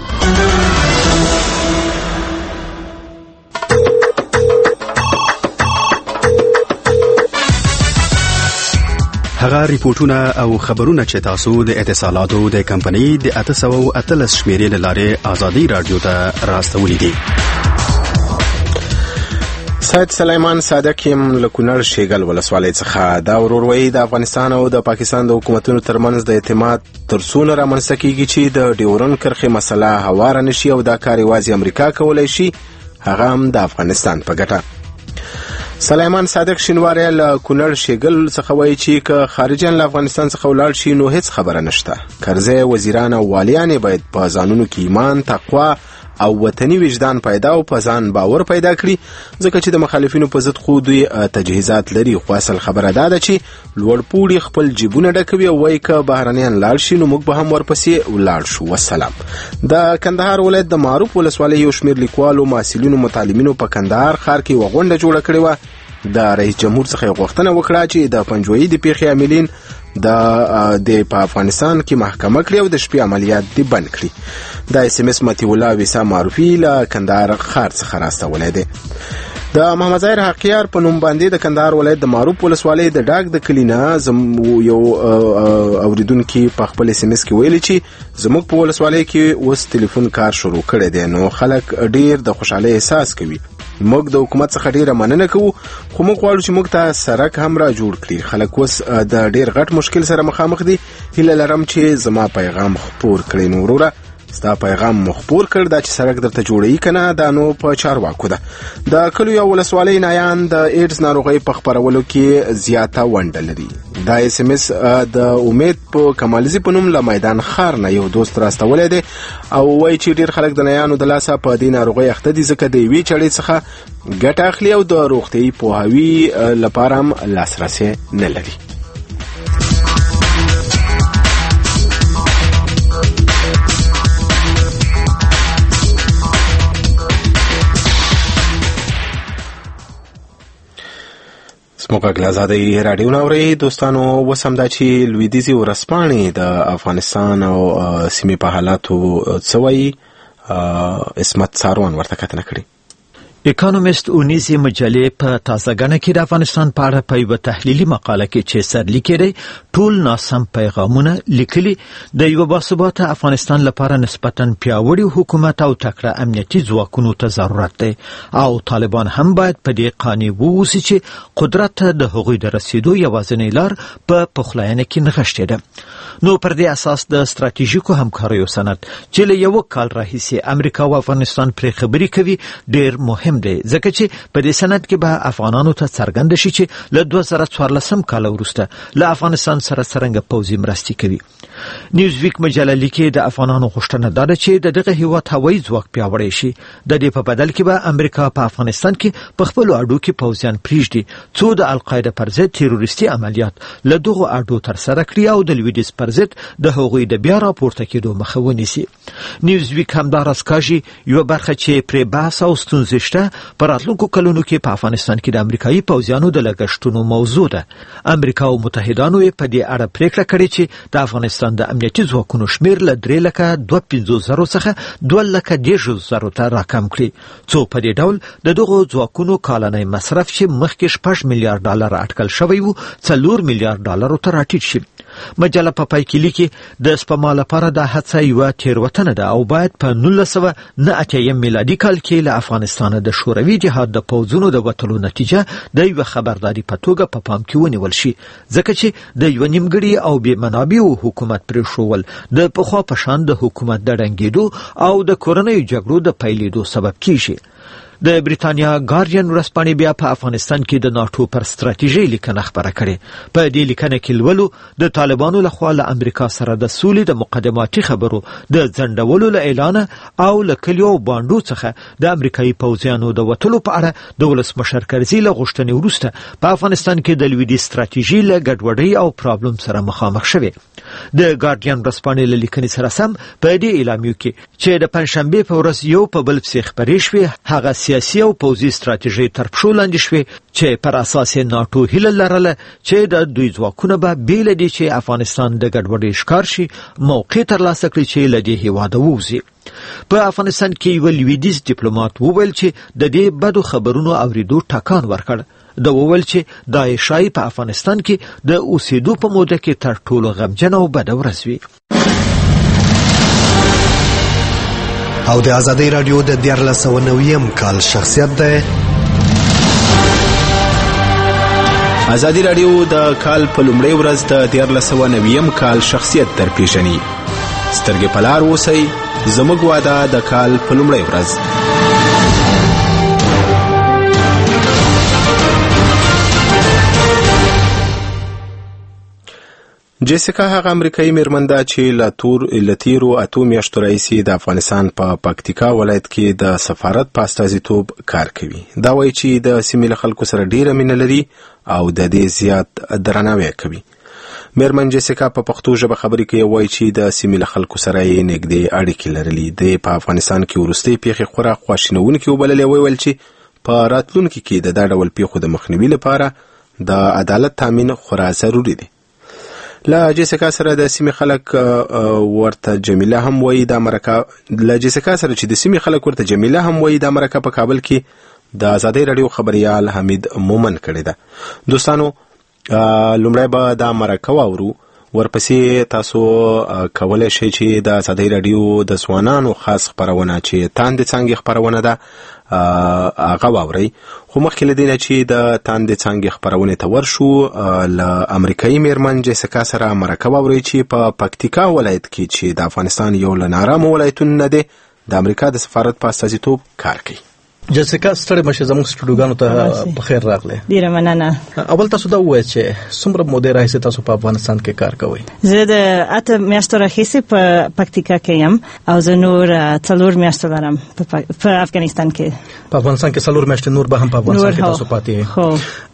هغه ریپورتونه او خبرونه چې تاسو د اتصالاتو د کمپنۍ د 813 شمیرې له لارې ازادي رادیو ته راستولي دي. سید سلیمان صادق یم له کونړ شیګل ولسوالۍ څخه. دا ورور وایي د افغانستان او د پاکستان د حکومتونو ترمنځ د اعتماد تر څونه رامنځته کیږي چې د ډیورن کرښې مسله هواره نشي او دا کار یوازې امریکا کولی شي، هغه هم د افغانستان په ګټه. سلیمان صادق شینواری له کونړ شیګل څخه وایي چې که خارجیان له افغانستان څخه ولاړ شي نو هیڅ خبره نشته. کرزی وزیران او والیان باید په ځانونو کې ایمان، تقوا او وطني وجدان پیدا او په ځان باور پیدا کړي، ځکه چې د مخالفینو په ضد خو دوی تجهیزات لري. خو اصل خبره دا ده چې لوړ پوړي خپل جیبونه ډکوي او وایي که بهرنیان لاړ شي نو موږ به هم ورپسې ولاړ شو. والسلام. د کندهار ولایت د معروف ولسوالۍ یو شمېر لیکوالو، محصلینو، متعلمینو په کندهار ښار کې یوه غونډه جوړه کړې وه. د رئیس جمهور څخه غوښتنه وکړه چې د پنجوایي د پیښې عاملین د په افغانستان کې محکمه کړي او د شپې عملیات دې بند کړي. د اس ام اس متي الله ویسا معروفي له کندهار ښار څخه راستولی دی. د محمد ظاهر حقیار په نوم باندې د کندهار ولایت د معروف ولسوالۍ د ډاک د کلینا یو اوریدونکي په خپل اس ام اس کې ویلي چې زموږ په ولسوالۍ کې اوس ټلیفون کار شروع کړی دی، نو خلک ډیر د خوشحالۍ احساس کوي. موږ د حکومت څخه ډیره مننه کوو، خو موږ غواړو چې موږ ته سړک هم را جوړ کړي. خلک اوس د ډیر غټ مشکل سره مخامخ دي. هیله لرم چې زما پیغام خپور کړئ. نو وروره ستا پیغام مخبور کړ، دا چې سړک درته جوړوي کنه دا نو په چارواکو ده. د کلیو یا ولسوالۍ نایان د ایډز ناروغۍ په خپرولو کې زیاته ونډه لري. دا اس ام اس د امید په کمالزي په نوم له میدان ښار نه یو دوست راستولی دی او وایي چې ډیر خلک د نایانو د لاسه په دې ناروغۍ اخته دي ځکه د یوې چړې څخه ګټه اخلي او د روغتیایي پوهاوي لپاره هم لاسرسی نه لري. موږ آزادۍ راډیو ناوري دوستانو. اوس هم دا چې لویدیځي ورځپاڼې د افغانستان او سیمې په حالاتو څه وایي، عصمت څاروان ورته کتنه کړې. اکونومیست اونیزي مجلې په تازهګانه کې د افغانستان په اړه په یوه تحلیلي مقاله کې چې سرلیکي دی ټول ناسم پیغامونه لیکلي د یوه باثباته افغانستان لپاره نسبتاً پیاوړي حکومت او تکړه امنیتي ځواکونو ته ضرورت دی او طالبان هم باید په دې قانع واوسي چې قدرت ته د هغوی د رسیدو یوازینۍ لار په پخلاینه کې نغښتې ده. نو پر دې اساس د ستراتیژیکو همکاریو سند چې له یو کال راهیسې امریکا او افغانستان پرې خبرې کوي ډېر مهم دی ځکه چې په دې سند کې به افغانانو ته څرګنده شي چې له 2014 کال وروسته له افغانستان سره څرنګه پوځي مرستې کوي. نیوزویک مجله لیکي د افغانانو غوښتنه دا ده چې دغه هیواد هوایي ځواک پیاوړی شي. د دې په بدل کې به امریکا په افغانستان کې په خپلو اډو کې پوځیان پرېږدي څو د القاعده پر ضد تروریستي عملیات له دغو اډو ترسره کړي او د لویدیځ پر ضد د هغوی د بیا راپورته کېدو مخه ونیسي. نیوزویک همداراز کاږي یوه برخه چې پرې بحث او ستونزې شته په راتلونکو کلونو کې په افغانستان کې د امریکایي پوځیانو د لګښتونو موضوع ده. امریکا او متحدانو یې په دې اړه پریکړه کړې چې د افغانستان د امنیتي ځواکونو شمیر له 3,250,000 څخه 2,10,000 ته راکم کړي څو په دې ډول د دغو ځواکونو کالنی مصرف چې مخکې $6 میلیارډ اټکل شوی و $4 میلیارډ ته راټیټ شي. مجله په پای کې لیکي د سپما لپاره دا هڅه یوه تېروتنه ده او باید په 1989 میلادي کال کې له افغانستان د شوروي جهاد د پوځونو د وتلو نتیجه د یوه خبرداري په توګه په پام کې ونیول شي ځکه چې د یوه نیمګړي او بې منابعو حکومت پرېښول د پخوا په شان د حکومت د ړنګېدو او د کورنیو جګړو د پیلېدو سبب کیږي. د بریتانیا ګارډین ورځپاڼې بیا په افغانستان کې د ناټو پر ستراتیژۍ لیکنه خپره کړې. په دې لیکنه کې لولو د طالبانو لخوا له امریکا سره د سولې د مقدماتي خبرو د ځنډولو له اعلانه او له کلیو او بانډو څخه د امریکایي پوځیانو د وتلو په اړه د ولسمشر کرزي له غوښتنې وروسته په افغانستان کې د لویدیځ ستراتیژي له ګډوډۍ او پرابلم سره مخامخ شوې. د ګارډین ورځپاڼې له لیکنې سره سم په دې اعلامیو کې چې د پنځشنبې په ورځ یو په بل پسې خپرې شوې هغه سیاسي او پوځي ستراتیژۍ تر پښو لاندې شوې چې پر اساس یې ناټو هیله لرله چې د دوی ځواکونه به بې له دې چې افغانستان د ګډوډۍ ښکار شي موقع ترلاسه کړي چې له دې هېواده ووځي. په افغانستان کې یو لویدیځ ډیپلوماټ وویل چې د دې بدو خبرونو اورېدو ټکان ورکړ. دا وویل چې دا شای په افغانستان کې د اوسېدو په موده کې تر ټولو غمجنه او بده ورځ وي. او د آزادۍ راډیو د 1490 کال شخصیت ده. آزادۍ راډیو د کال په لومړۍ ورځ د 1490 کال شخصیت در پیژني. سترګې په لار اوسئ، زموږ واده د کال په لومړۍ ورځ. جیسیکا هغه امریکایي میرمن ده چې له تیرو 8 میاشتو راهیسې د افغانستان په پکتیکا ولایت کې د سفارت په استازیتوب کار کوي. دا وایي چې د سیمې له خلکو سره ډیره مینه لري او د دې زیات درناوی کوي. میرمن جیسیکا په پښتو ژبه خبرې کوي، وایي چې د سیمې له خلکو سره یې نږدې اړیکې لرلې. د په افغانستان کې وروستۍ پیښې خورا خواشینونکې وبللې. ویل چې په راتلونکي کې د دا ډول پیښو د مخنیوي لپاره د عدالت تامین خورا ضروري دی. لا جیسیکا سره د سیمې خلک ورته جمیله هم وایي د امریکا لا جیسیکا سره چې د سیمې خلک ورته جمیله هم وایي د امریکا په کابل کې د آزادۍ راډیو خبريال حمید مومن کړی ده. دوستانو لومړی به د امریکا واورو، ورپسې تاسو کولای شئ چې د آزادۍ راډیو د ځوانانو خاص خبرونه چې تاندې څنګه خبرونه ده هغه واورئ. خو مخکې له دې نه چې د تاندې څنګه خبرونه ته ورشو، له امریکایي میرمن جیسیکا سره مرکه واورئ چې په پکتیکا ولایت کې چې د افغانستان یو له نارامو ولایتونو نه دی د امریکا د سفارت په استازیتوب کار کوي. جیسیکا ستړي مشه زموږ سټوډیوګانو ته بخیر راغله. ډیره مننه. اول تاسو دا وایئ چې څومره موده راهیسې تاسو په افغانستان کې کار کوئ؟ زه د 8 میاشتو راهیسې په پکتیکا کې یم او زه نور 4 میاشتې لرم په افغانستان کې. په افغانستان کې 4 میاشتې نور به هم په افغانستان کې تاسو پاتې.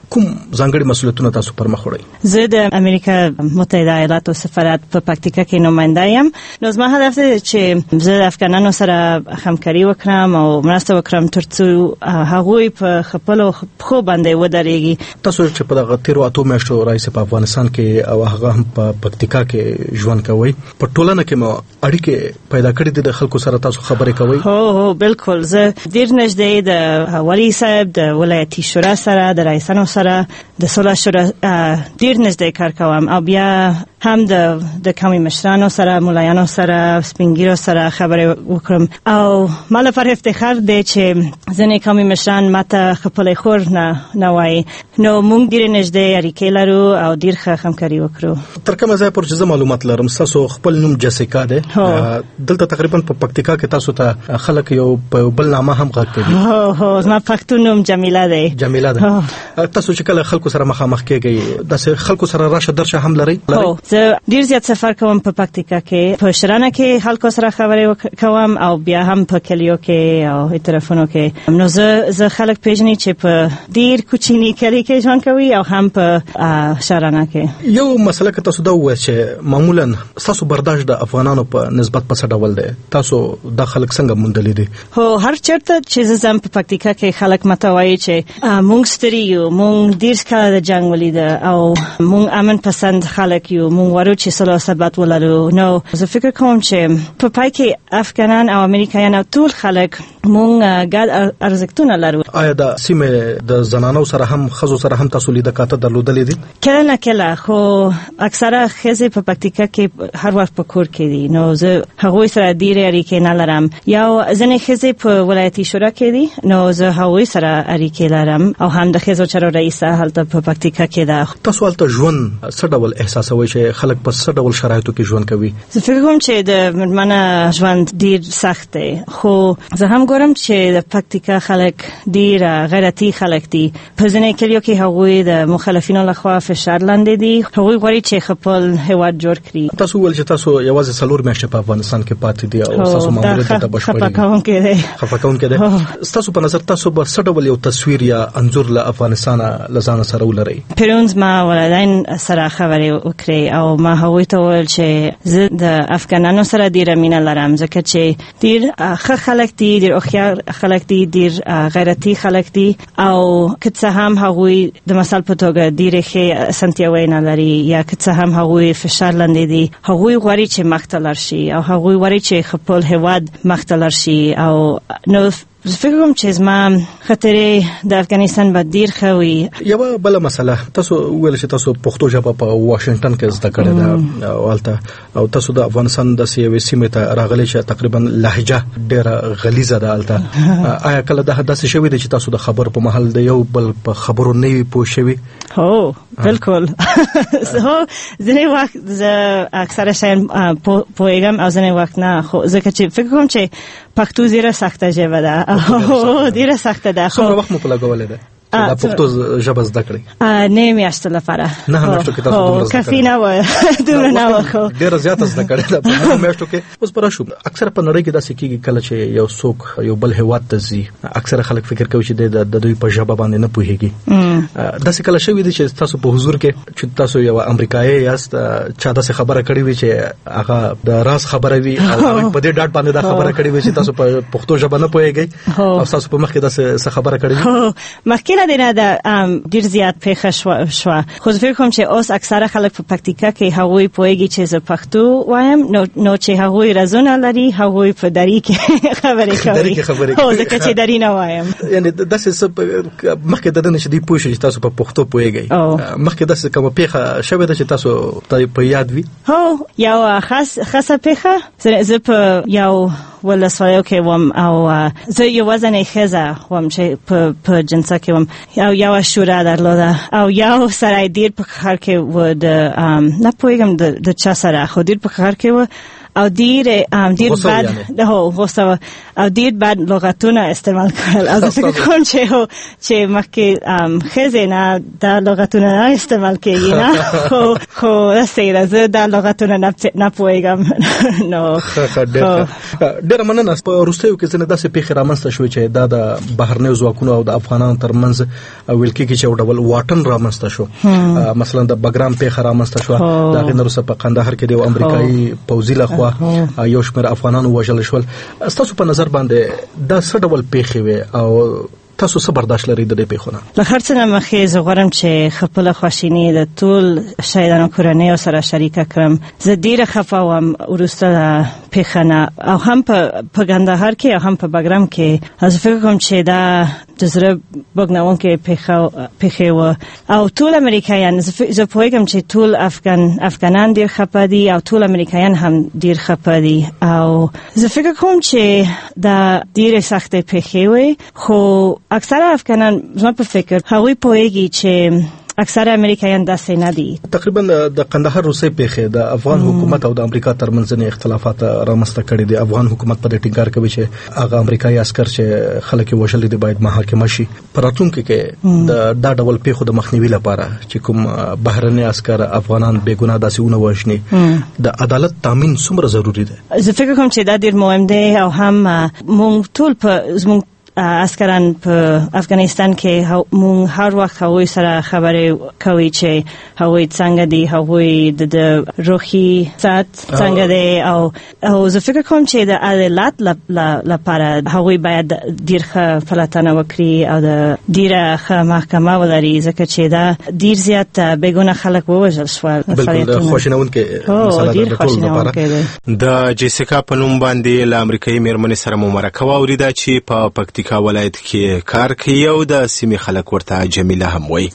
کوم ځانګړي مسؤلیتونه تاسو پر مخ وړئ؟ زه د امریکا متحده ایالاتو سفارت په پکتیکا کې نماینده یم. نو زما هدف دی چې زه د افغانانو سره همکاري وکړم او مرسته وکړم ترڅو هغوی په خپلو پښو باندې ودرېږي. تاسو چې په دغه تیرو 8 میاشتو راځي په افغانستان کې او هغه هم په پکتیکا کې ژوند کوي، په ټولنه کې مو اړیکې پیدا کړې دي، د خلکو سره تاسو خبرې کوي؟ هو بالکل. زه ډیر نږدې د والي صاحب، د ولایتي شورا سره، د رئیسانو سره، د صلح شورا ډیر نږدې کار کوم او بیا هم د قومي مشرانو سره، ملایانو سره، سپینګیرو سره خبرې وکړم او مال پر افتخار دی چې ځینې قومي مشران ماته خپل خور نه وایي. نو موږ ډیر نږدې اړیکې لرو او ډیر ښه همکاري وکړو. تر کومه ځای پورې چې معلومات لرم تاسو خپل نوم جسیکا دی، دلته تقریبا په پکتیکا کې تاسو ته خلک یو په بل نامه هم غږ کوي. هو زما پښتون نوم جمیله دی. جمیله ده. تاسو چې کله خلکو سره مخامخ کېږئ د خلکو سره راشه درشه هم لري؟ زه ډیر زیات سفر کوم په پکتیکا کې، په شرانه کې خلکو سره خبرې کوم او بیا هم په کلیو کې او طرفونو کې. نو زه خلک پیژنې چې په ډیر کوچنی کلی کې ژوند کوي او هم په شرانه کې. یو مسله که تاسو دا وایي چې معمولا تاسو برداشت د افغانانو په نسبت په څه ډول دی، تاسو د خلک څنګه موندلې دي؟ هو هر چرته چې زم په پکتیکا کې خلک ماته وایي چې مونږ ستړي یو، مونږ ډیر کله د جنگ ولیده او مونږ امن پسند خلک یو، مونږ ورو چې صلح ثبات ولرو. نو زه فکر کوم چې په پای کې افغانان او امریکایان او ټول خلک مونږ ګډ ارزښتونه لرو. آیا د سیمې د زنانو سره هم خزو سره هم تاسو لیده کاته درلودلې دي؟ کله نه کله، خو اکثره خزې په پکتیکا کې هر وخت په کور کې دي. نو زه هغوی سره ډیرې اړیکې نه لرم. یو ځینې خزې په ولایتي شورا کې دي، نو زه هغوی سره اړیکې لرم او هم د خزو چارو رئیسه هلته په پکتیکا کې ده. تاسو هلته ژوند څه ډول احساسوئ چې خلک په څه ډول شرایطو کې ژوند کوي؟ زه فکر کوم چې د مېرمنه ژوند ډیر سخت دی، خو زه هم ګورم چې د پکتیکا خلک ډیر غیرتي خلک دي. په ځینې کلیو کې هغوی د مخالفینو لخوا فشار لاندې دي، هغوی غواړي چې خپل هیواد جوړ کړي. تاسو ول چې تاسو یوازې 4 میاشتې په افغانستان کې پاتې دي او تاسو معمولیت ته بشپړی خفقون کې دي. تاسو په نظر تاسو به څه ډول یو تصویر یا انځور له افغانستان لزان سره ولرئ؟ پرونز ما ولادین سره خبرې وکړې او ما هغوی ته وویل چې زه د افغانانو سره ډیره مینه لرم، ځکه چې ډیر ښه خلک دي، ډیر هوښیار خلک دي، ډیر غیرتي خلک دي او که څه هم هغوی د مثال په توګه ډیرې ښې اسانتیاوې نه لري یا که څه هم هغوی فشار لاندې دي، هغوی غواړي چې مخته لاړ شي او هغوی غواړي چې خپل هیواد مخته لاړ شي. او نو فکر کوم چې زما خطرې د افغانستان به ډیر ښه وي. یوه بله مسله، تاسو وویل چې تاسو پښتو ژبه په واشنګټن کې زده کړې ده او هلته او تاسو د افغانستان د یوې سیمې ته راغلي چې تقریبا لهجه ډېره غلیظه ده هلته. آیا کله داسې شوي دی چې تاسو د خبرو په مهال د یو بل په خبرو نه وي پوه شوي؟ هو بالکل. هو ځینې وخت زه اکثره شیان پوهېږم او ځینې وخت نه، خو ځکه چې فکر کوم چې پښتو ډیره سخته ژبه ده. ډیره سخته ده. څومره وخت مو په لګولې ده د پښتو ژبه زده کړې؟ نه میاشتو لپاره. نه میاشتو کې تاسو دومره کافي نه و، دومره نه و، ډیره زیاته زده کړې ده په میاشتو کې. اوس پر شو اکثر په نړۍ کې داسې کېږي کله چې یو څوک یو بل هیواد ته ځي، اکثر خلک فکر کوي چې د دوی په ژبه باندې نه پوهیږي. داسې کله شوي دي چې تاسو په حضور کې چې تاسو یو امریکایي یاست، چا داسې خبره کړې وي چې هغه د راز خبره وي او په دې ډاټ باندې دا خبره کړې وي چې تاسو په پښتو ژبه نه پوهیږئ او تاسو په مخ کې داسې خبره کړې وي؟ مخکې نه ده ډیر زیات پیښه شوه، خو زه فکر کوم چې اوس اکثره خلک په پکتیکا کې هغوی پوهیږي چې زه پښتو وایم. نو چې هغوی رازونه لري، هغوی په دري کې خبرې کوي. هو ځکه چې دري نه وایم. یعنی داسې مخکې د دې چې دوی پوه شي چې تاسو په پښتو پوهیږئ، مخکې داسې کومه پیښه شوې ده چې تاسو ته په یاد وي؟ هو یو خاصه پیښه. زه په یو ولسوالیو کې وم او زه یوازې ښځه وم چې په جنسه کې وم او یو شورا درلوده او یو سړی ډیر په کار کې و، نه پوهېږم د چا سره، خو ډیر په کار کې و او ډیر بد غوسه او ډیر بد لغتونه استعمال کړل. او زه فکر کوم چې مخکې ښځې نه دا لغتونه نه استعمال کېږي نه خو رسېده زه دا لغتونه نه پوهېږم. نو ډېره مننه. په وروستیو کې ځینې داسې پیښې رامنځته شوې چې دا د بهرنیو ځواکونو او د افغانانو ترمنځ ویل کېږي چې یو ډول واټن رامنځته شو. مثلا د بګرام پیښه رامنځته شوه، د هغې نه وروسته په قندهار کې د یو امریکایي پوځي لخوا یو شمېر افغانان ووژل شول. ستاسو په نظر باندې دا څه ډول پیښې وې او تاسو څه برداشت لرئ د دې پیښو نه؟ له هر څه نه مخکې زه غواړم چې خپله خواشیني د ټول شهیدانو کورنیو سره شریکه کړم. زه ډېره خفه وم وروسته د پیښه نه، او هم په کندهار کې او هم په بګرام کې. زه فکر کوم چې دا د زړه بوږنوونکې پیښې وه او ټول امریکایان، زه پوهېږم چې ټول افغانان ډېر خفه دي او ټول امریکایان هم ډېر خفه دي. او زه فکر کوم چې دا ډېرې سختې پیښې وې، خو اکثره افغانان زما په فکر هغوی پوهېږي چې اکثره امریکایان داسې نه دي. تقریبا د قندهار روسي پیښې د افغان حکومت او د امریکا ترمنځ ځینې اختلافات رامنځته کړي دي. افغان حکومت په دې ټینګار کوي چې هغه امریکایي عسکر چې خلک یې وژلي دي باید محاکمه شي. په راتلونکي کې دا ډول پیښو د مخنیوي لپاره چې کوم بهرني عسکر افغانان بې ګناه داسې ونه وژني، د عدالت تامین څومره ضروري دی؟ زه فکر کوم چې دا ډېر مهم دی او هم موږ ټول زموږ عسکران په افغانستان کې مونږ هر وخت هغوی سره خبرې کوي چې هغوی څنګه دي، هغوی د روحي صحت څنګه دی. او زه فکر کوم چې د عدالت لپاره هغوی باید ډېر ښه پلټنه وکړي او د ډېره ښه محکمه ولري، ځکه چې دا ډېر زیات بېګناه خلک ووژل شول. بلکل خواشینونکې مسله ده د ټولو لپاره. د جیسیکا په نوم باندې له امریکایي مېرمنې سره مو مرکه واورېده چې په پکتیکا ولایت کې کار کوي او د سیمې خلک ورته جمیله هم وایي.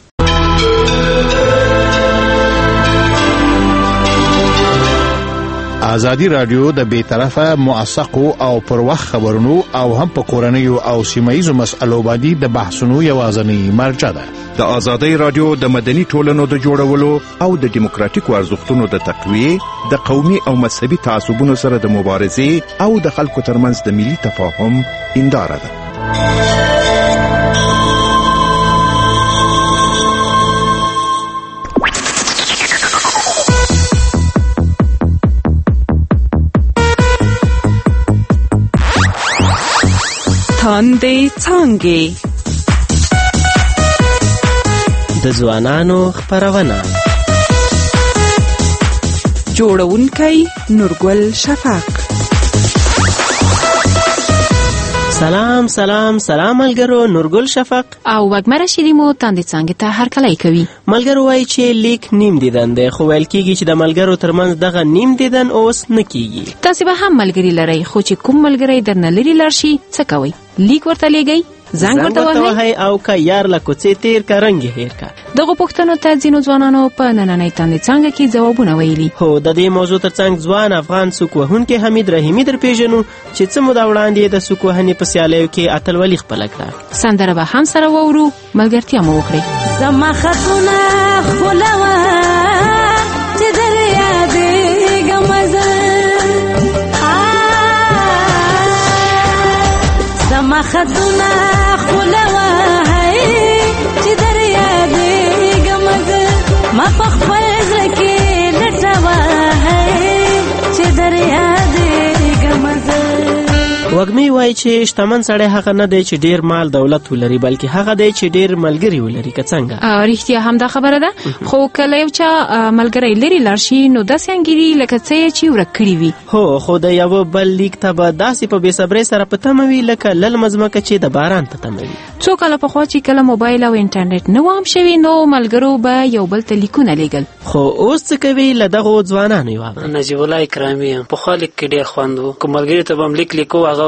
ازادي رادیو د بیطرفه موثقو او پر وخت خبرونو او هم په کورنیو او سیمایي مسایلو باندې د بحثونو یوازینی مرجع ده. د ازادي رادیو د مدني ټولنو د جوړولو او د دیموکراتیکو ارزښتونو د تقویه، د قومي او مذهبي تعصبونو سره د مبارزې او د خلکو ترمنځ د ملي تفاهم هنداره ده. تاندې څانګې د ځوانانو خپرونه، جوړونکی نورګل شفق. سلام سلام سلام ملګرو، نورګل شفق او وګمره شیریمو تاندې څنګه ته هر کله کوي. ملګرو وایي چې لیک نیم دیدن دی، خو ویل کېږي چې د ملګرو ترمنځ دغه نیم دیدن اوس نه کېږي. تاسو به هم ملګری لرئ، خو چې کوم ملګری درنه لري لار شي څه کوئ؟ لیک ورته لیږئ، زنګ ورته وهئ او که یار له کوڅې تیر که رنګ یې هیر که. دغو پوښتنو ته ځینو ځوانانو په نننۍ تاندې څانګه کې ځوابونه ویلي. هو د دې موضوع ترڅنګ ځوان افغان سوک وهونکی حمید رحیمي در پیژنو چې څه موده وړاندې د سوک وهنې په سیالیو کې اتلولي خپله کړه. سندره به هم سره واورو، ملګرتیا مو وکړئ. زما خطونه خپلوه چې در یادېږم زه، زما خطونه خپلوه چې در یادېږم زه، ما په خپل زړه کې لټوه چې در یادېږم زه. وږمې وایي چې شتمن سړی هغه نه دی چې ډیر مال دولت ولري، بلکې هغه دی چې ډیر ملګري ولري. که څنګه؟ رښتیا هم دا خبره ده. خو کله یو چا ملګری لري لاړ شي نو داسې انګیري لکه څه چې ورک کړي وي. هو خو د یو بل لیک ته به داسې په بې صبرۍ سره په تمه وي لکه للمه ځمکه چې د باران په تمه وي. څو کاله پخوا چې کله موبایل او انټرنیټ نه و عام شوي نو ملګرو به یو بل ته لیکونه لیږل. خو اوس څه کوي؟ له دغو ځوانانو یې واورئ. نجیب الله اکرامي پخوا لیک کې ډېر خوند و، که ملګري ته به هم لیک لیکو هغه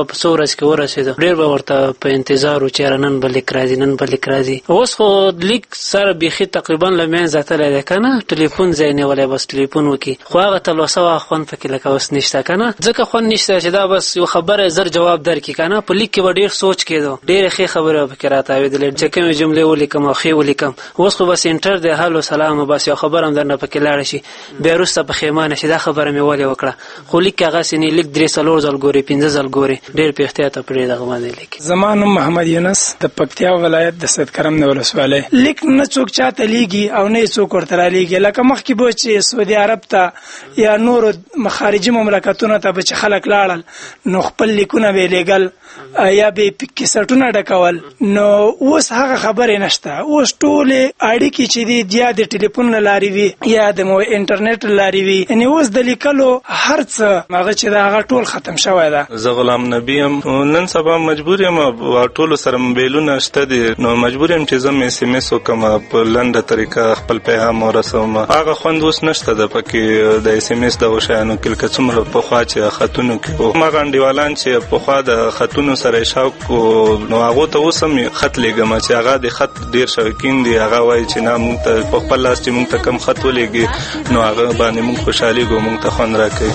په څو ورځ کې ورسېدو ډېر به ورته په انتظار و چې نن به لیک راځي نن به لیک راځي. اوس خو لیک سره بیخي تقریبا له منځه تللی دی که نه ټلیفون ځای نیولی بس ټلیفون وکړي خو هغه تلوسه وه خوند پکې لکه اوس نشته که نه ځکه خوند نشته چې دا بس یو خبره زر جواب درکړي که نه په لیک کې به ډېر سوچ کېدو ډېرې ښې خبرې به پکې راته اورېدلې چې کومې جملې ولیکم او ښې ولیکم. اوس خو بس انټر دی هلو سلام او بس یو خبره هم درنه پکې لاړه شي بیا وروسته پښیمانه شي دا خبره مې ولې وکړه خو لیک کې هغسې نه لیک 3-4 ځل ګورې 15 ځل ګورې ډېر په احتیاطه پرې دغه باندې لیکي. زما نوم محمد یونس د پکتیا ولایت د سید کرم د ولسوالۍ. لیک نه څوک چاته لیږي او نه څوک ورته رالیږي لکه مخکې به چې سعودي عرب ته یا نورو خارجي مملکتونو ته به چې خلک لاړل نو خپل لیکونه به لیږل یا به کیسټونه ډکول نو اوس هغه خبرې نشته. اوس ټولې اړیکې چې دي یا د ټلیفون له لارې وي یا د انټرنیټ له لارې وي یعنې اوس د لیکلو هر څه هغه چې ده هغه ټول ختم شوی ده. زه غلام نبی یم نن سبا مجبور یم ټولو سره موبایلونه شته دي نو مجبور یم چې زه م اس ام اس وکړم په لنډه طریقه خپل پیغام ورسوم. هغه خوند اوس نشته ده پکې د اس ام اس دغو شیانو کې لکه څومره پخوا چې خطونو کې هغه انډیوالان چې پخوا د خطونو سره شوق نو هغو ته اوس هم خط لیږم چې هغه د خط ډېر شوقین دي هغه وایي چې نه موږ ته په خپل لاس چې موږ ته کم خط ولېږي نو هغه باندې موږ خوشحالېږو موږ ته خوند راکوي.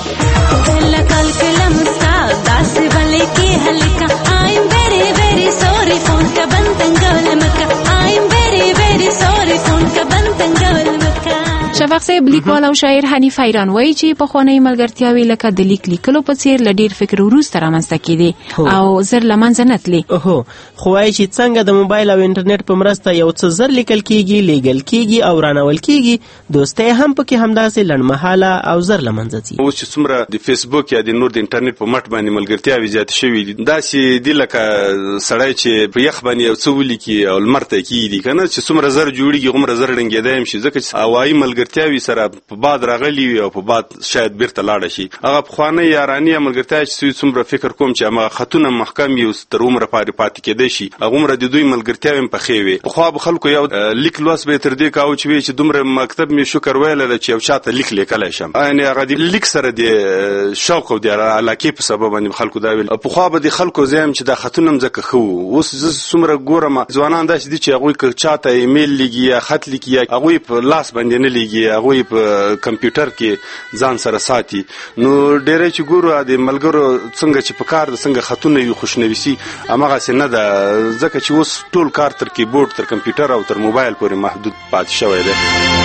شفاق صاحب لیکوال او شاعر حنیف حیران وایي چې پخوانۍ ملګرتیاوې لکه د لیک لیکلو په څیر له ډېر فکر وروسته رامنځته کېدې او زر له منځه نه تلې. خو وایي چې څنګه د موبایل او انټرنیټ په مرسته یو څه زر لیکل کېږي لیږل کېږي او رانول کېږي دوستۍ هم پکې همداسې لنډمهاله او زر له منځه ځي. اوس چې څومره د فیسبوک یا د نور د انټرنیټ په مټ باندې ملګرتیاوې زیاتې شوي دي داسې دي لکه سړی چې په یخ باندې یو څه ولیکي او لمر ته کېږدي که نه چې څومره زر جوړېږي هغومره زر ړنګېدی هم شي ځکه چې هوایي ملګرتیاوې سره په باد راغلي وي او په باد شاید بیرته لاړه شي. هغه پخوانۍ یاراني یا ملګرتیا چې څومره فکر کوم چې هماغه خطونه محکم وي اوس تر عمره پاتې کېدی شي هغومره د دوی ملګرتیاوې هم پخې وي. پخوا به خلکو یو لیک لوست به یې تر دې کاوه چې وایي چې دومره مکتب مې شکر ویلی ده چې یو چا ته لیک لیکلی شم یعنې هغه د لیک سره د شوق او د علاقې په سبب باندې خلکو دا ویل. پخوا به د خلکو زه یم چې دا خطونه هم ځکه ښه وو. اوس زه څومره ګورم ځوانان داسې دي چې هغوی که چا ته ایمیل لیږي یا خط لیکي یا هغوی په لاس باندې نه لیږي هغوی په کمپیوټر کې ځان سره ساتي نو ډېری چې ګورو د ملګرو څنګه چې په کار د څنګه خطونه وي خوشنویسي هماغسې نه ده ځکه چې اوس ټول کار تر کیبورډ تر کمپیوټر او تر موبایل پورې محدود پاتې شوی دی.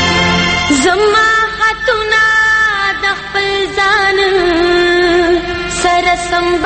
زما خطونه د خپل ځان سره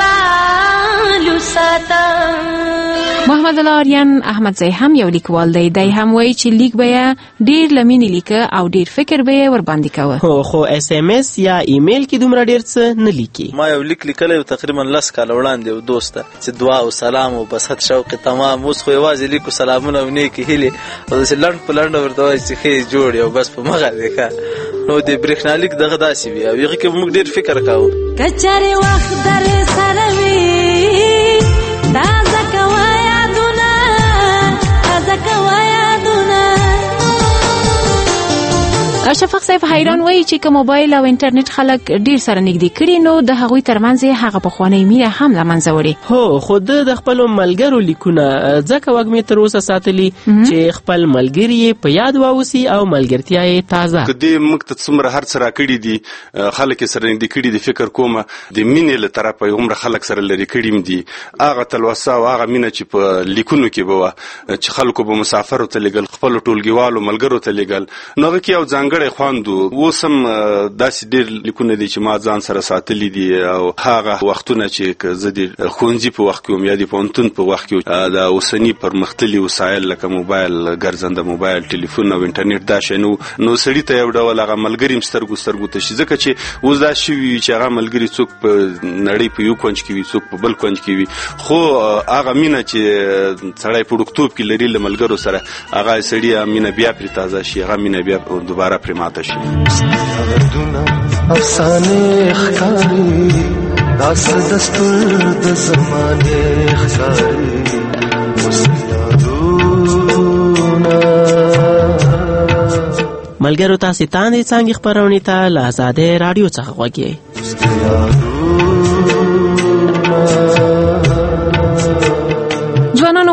سنبالو ساته. محمد الله آریان احمدزی هم یو لیکوال دی. دی هم وایي چې لیک به یې ډېر له مینې لیکه او ډېر فکر به یې ورباندې کوه. خو اس ام اس یا ایمیل کې دومره ډېر څه نه لیکي. ما یو لیک لیکلی تقریبا 10 کاله وړاندې یو دوست ته چې دعا او سلام او بسط شوق تمام اوس خو یوازې لیکو سلامونه او نیکې هیلې او داسې لنډ په لنډه ورته وایي چې ښې جوړ یې او بس په مغه دی ښه نو د برېښنالیک دغه داسې وي او هغې کې موږ ډېر فکر کوو که چېرې وخت درې سره وي تازه کوه یادونه تازه کوه یادونه. شفاق صاحب حیران وایي چې که موبایل او انټرنیټ خلک ډېر سره نږدې کړي نو د هغوی ترمنځ یې هغه پخوانۍ مینه هم له منځه وړي. هو خو د خپلو ملګرو لیکونه ځکه وږمې تر اوسه ساتلي چې خپل ملګري یې په یاد واوسي او ملګرتیا یې تازه. که دې موږ ته څومره هر څه راکړي دي خلک یې سره نږدې کړي دي فکر کومه د مینې له طرفه یې هومره خلک سره لرې کړي هم دي. هغه تلوسه او هغه مینه چې په لیکونو کې به وه چې خلکو به مسافرو ته لیږل خپلو ټولګیوالو ملګرو ته لیږل نو هغه کې یو ځانګړی خوند و. اوس هم داسې ډېر لیکونه دي چې ما ځان سره ساتلي دي او هغه وختونه چې که زه د ښوونځي په وخت کې وم یا د پوهنتون په وخت کې د اوسني پرمختللي وسایل لکه موبایل ګرځنده موبایل ټلیفون او انټرنیټ دا شی نو سړي ته یو ډول هغه ملګري هم سترګو ته شي ځکه چې اوس دا شوي وي چې هغه ملګري څوک په نړۍ په یو کونج کې وي څوک په بل کونج کې وي خو هغه مینه چې سړی په وړکتوب کې لري له ملګرو سره هغه سړي مینه بیا پرې تازه شي هغه مینه بیا دوباره پرې ماته شي. دردونه افسانې ښکاري داس دستور د زمانې ښکاري اوس یادونه. ملګرو تاسې تاندې څانګې خپرونې ته له آزادۍ راډیو څخه غوږ یئ.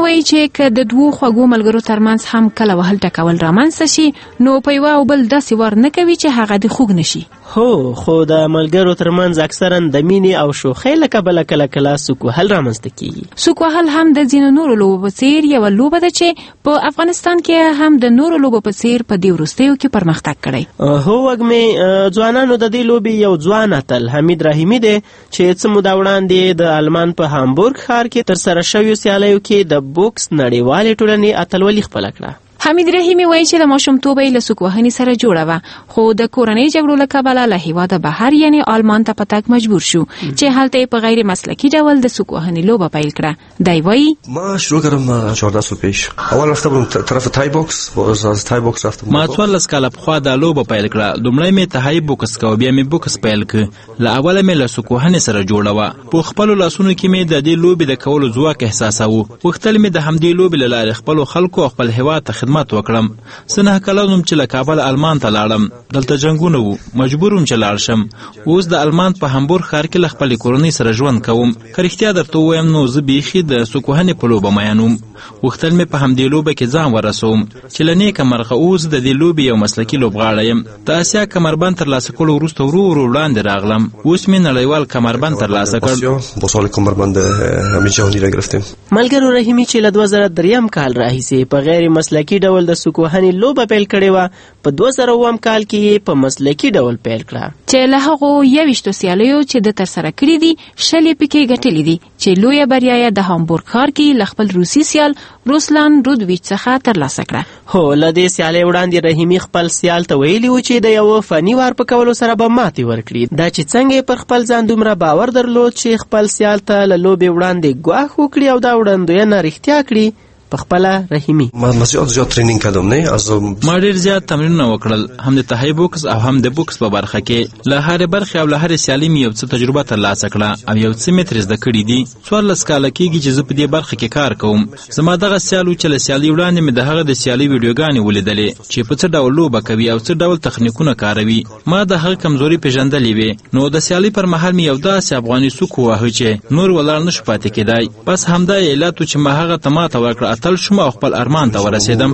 وایي چې که د دوو خوږو ملګرو ترمنځ هم کله وهل ټکول رامنځته شي نو په یوه او بل داسې ور نه کوي چې هغه د خوږ نشي. هو خو د ملګرو ترمنځ اکثرا د مینې او شوخۍ له کبله کله کله سوک وهل رامنځته کیږي. سوک وهل هم د ځینو نورو لوبو په څیر یوه لوبه ده چې په افغانستان کې هم د نورو لوبو په څیر په دې وروستیو کې پرمختګ کړی. هو وږمې ځوانانو د دې لوبې یو ځوان اتل حمید رحیمي دی چې څه موده وړاندې د آلمان په هامبورګ ښار کې ترسره شویو سیالیو کې د بوکس نړیوالې ټولنې اتلولي خپله کړه. حمید رحیمي وایي چې له ماشومتوبه یې له سوک وهنې سره جوړه وه خو د کورنۍ جګړو له کبله له هېواده بهر یعنی آلمان ته په تګ مجبور شو چې هلته یې په غیر مسلکي ډول د سوک وهنې لوبه پیل کړه. دی وایي ما شروع کردم 14 سال پیش. اول رفته بودم طرف تای بوکس از تای بوکس رفتم. ما 14 کاله پخوا دا لوبه پیل کړه. لومړی مې تهای بوکس کو بیا مې بوکس پیل کړ. له اوله مې له سوک وهنې سره جوړه وه. په خپلو لاسونو کې مې د دې لوبې د کولو ځواک احساساوه. غوښتل مې د همدې لوبې له لارې خپلو خلکو او خپل هېواد ته خدمت وکړم. زه 9 کلن وم چې له کابل آلمان ته لاړم. دلته جنګونه وو، مجبور وم چې لاړ شم. اوس د آلمان په هامبورګ ښار کې له خپلې کورنۍ سره ژوند کوم. که رښتیا درته ووایم نو زه بیخي د سوک وهنې په لوبه مین وم. غوښتل مې په همدې لوبه کې ځان ورسوم چې له نیکه مرغه اوس د دې لوبې یو مسلکي لوبغاړی یم. د اسیا کمربند ترلاسه کولو وروسته ورو ورو وړاندې راغلم. اوس مې نړیوال کمربند ترلاسه کړ. با سال کمربند همین جهانی را گرفتیم. ملګرو رحیمي چې له 2003 کال راهیسې په غیر مسلکي ډول د سوک وهنې لوبه پیل کړې وه، په 2007 کال کې یې په مسلکي ډول پیل کړه چې له هغو 21 سیالیو چې د ترسره کړي دي 20 پکې ګټلې دي چې لویه بریا یې د هامبورګ ښار کې له خپل روسي سیال روسلان رودویچ څخه ترلاسه کړه. هو له دې سیالۍ وړاندې رحیمي خپل سیال ته ویلي و چې د یو فني وار په کولو سره به ماتې ورکړي. دا چې څنګه پر خپل ځان دومره باور درلود چې خپل سیال ته له لوبې وړاندې ګواښ وکړي او دا وړاندوینه رښتیا کړي. پخپله رحیمي ما زیات ترینینګ کړم نه از ما ډیر زیات تمرینونه وکړل، هم د تهای بوکس او هم د بوکس په برخه کې. له هرې برخې او له هرې سیالۍ مې یو څه تجربه ترلاسه کړه او یو څه مې ترې زده کړي دي. 14 کاله کېږي چې زه په دې برخه کې کار کوم. زما دغه سیال و چې له سیالۍ وړاندې مې د هغه د سیالۍ ویډیوګانې ولیدلې چې په څه ډول لوبه کوي او څه ډول تخنیکونه کاروي. ما د هغه کمزوري پېژندلې وې، نو د سیالۍ پر مهال مې یو داسې افغاني سوک وواهه چې نور ولاړ نه شو پاتې کېدای. بس همدا یې علت و چې ما هغه ته ماته ورکړه. اتل شوم او خپل ارمان ته ورسېدم.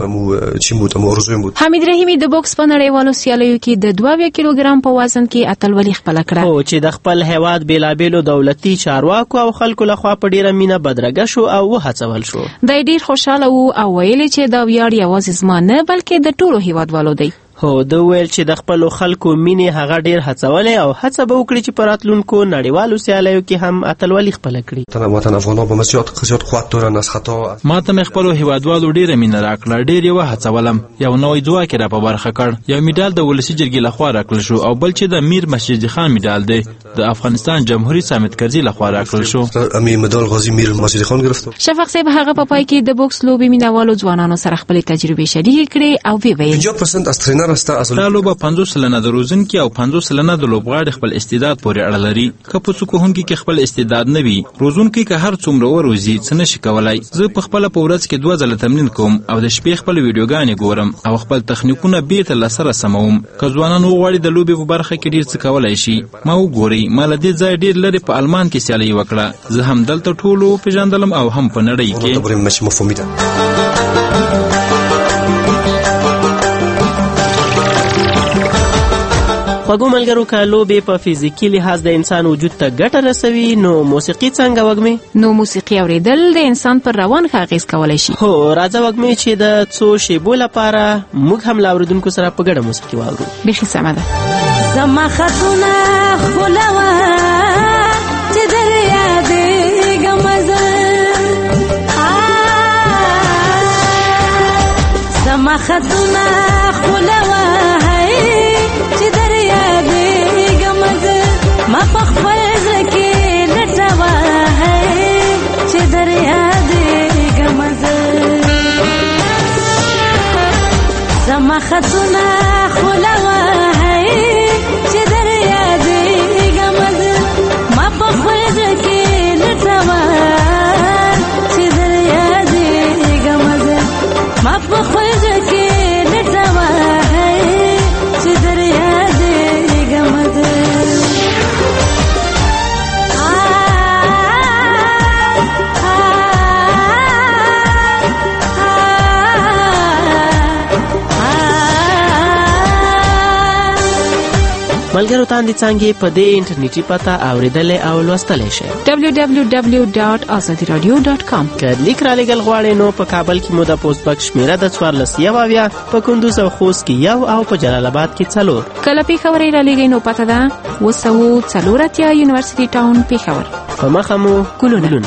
حمید رحیمي د بوکس په نړیوالو سیالیو کې د 2 کیلوګرام په وزن کې اتلولي خپله کړه. او چې د خپل هیواد بیلابیلو دولتي چارواکو او خلکو لخوا په ډیره مینه بدرګه شو او وهڅول شو. دی ډیر خوشاله و او ویل چې دا ویاړ یوازې زما نه بلکې د ټولو هیوادوالو دی. هو د ویل چې د خپل خلکو مینې هغه ډیر هڅولې او هڅه به وکړي چې په راتلونکو نړیوالو سیالیو کې هم اتلولي خپله کړي. وطن افغانان به زیات قوت دارن از خطا. ما ته مې خپلو هیوادوالو ډیره مینه راکړه، ډیر یې وهڅولم. یو نوی ځواک یې را په برخه کړ. یو میډال د ولسي جرګې لخوا راکړل شو او بل چې د میر مسجد خان میډال دی د افغانستان جمهوریت سامت کرزي لخوا راکړل شو. امی میډال غازی میر مسجد خان گرفت. شفق صاحب هغه په پای کې د بوکس لوبې مینوالو ځوانانو سره خپل تجربې شریکې کړې او ویل 50% از ترینر است از لوبه 50 سلنه د روزونکي او 50 سلنه د لوبغاړي خپل استعداد پورې اړه لري. که په څوک هونکي کې خپل استعداد نه وي، روزونکي که هر څومره وروزي څه نشي کولای. زه په خپل په ورځ کې 2 ځله تمرین کوم او د شپې خپل ویډیوګانې ګورم او خپل تخنیکونه بیرته لسره سموم. که ځوانان وغواړي د لوبې په برخه کې ډیر څه کولای شي. ما وګورئ، ما له دې ځای ډیر لري په آلمان کې سیالي وکړه. زه هم دلته ټولو پیژندلم او هم په نړۍ کې. خوږو ملګرو، که لوبې په فزیکي لحاظ د انسان وجود ته ګټه رسوي نو موسیقي څنګه وږمې؟ نو موسیقي اوریدل د انسان پر روان ښه اغېز کولی شي. هو راځه وږمې چې د څو شیبو لپاره موږ هم له اورېدونکو سره په ګډه موسیقي واورو. بیخي سمه ده. زما خطونه ښکلوه چې در یادېږم زه، زما خطونه ښکلوه ما په خپل زړه کې لټوه چې در یادېږم زه، زما خطونه ښکلوه چې در یادېږم زه، ما په خپل زړه کې لټوه چې در یادېږم زه، ما په خپل زړه کې لټوه چې در یادېږم زه. ملګرو تاندې څانګې په دې انټرنیټي پته اوریدلې او لوستلې شئ www.azadiradio.com. که لیک را لېږل غواړئ نو په کابل کې مو د پوسټ بکس شمیره د 1470 په کندوز او خوست کې 1 او په جلال آباد کې 4. کله پېښور را لېږئ نو پته ده 240 یونیورسيټي ټاون پېښور. په مخه مو ګلونه.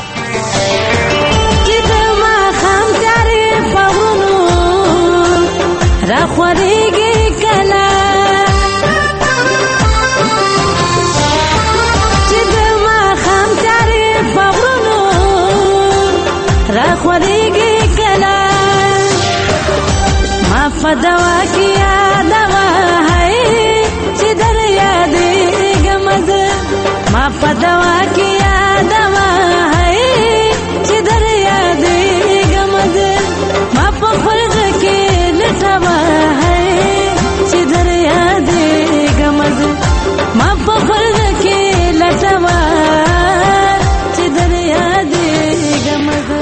را خوریږي کله چې د ماښام تیارې په غرونو را خوریږي کله ما په دوا کې یادوه چې در یادېږم زه ما په دوا کې یادوه چې در یادېږم زه ما په خپل زړه کې لټوه چې در یادېږم زه ما په خپل زړه کې لټوه چې در یادېږم زه.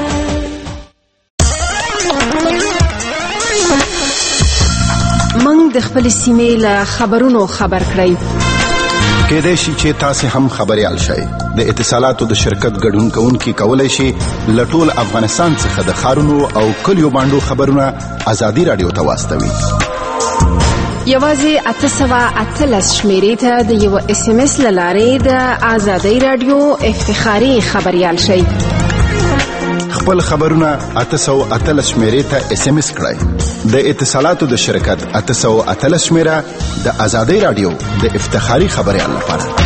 موږ د خپل سیمې له خبرونو خبر کړئ. کېدای شي چې تاسو هم خبريال شئ. د اتصالاتو د شرکت ګډون کوونکي کولای شي لټول افغانستان څخه د خارونو او کلیو باندې خبرونه ازادي رادیو ته واستوي. یوازې 813 شمیرې ته د یو SMS لارې د ازادي رادیو افتخاري خبريال شئ. خپل خبرونه 813 شمیرې ته SMS کړئ. د اتصالاتو د شرکت 813 شمیره د ازادي رادیو د افتخاري خبريال لپاره.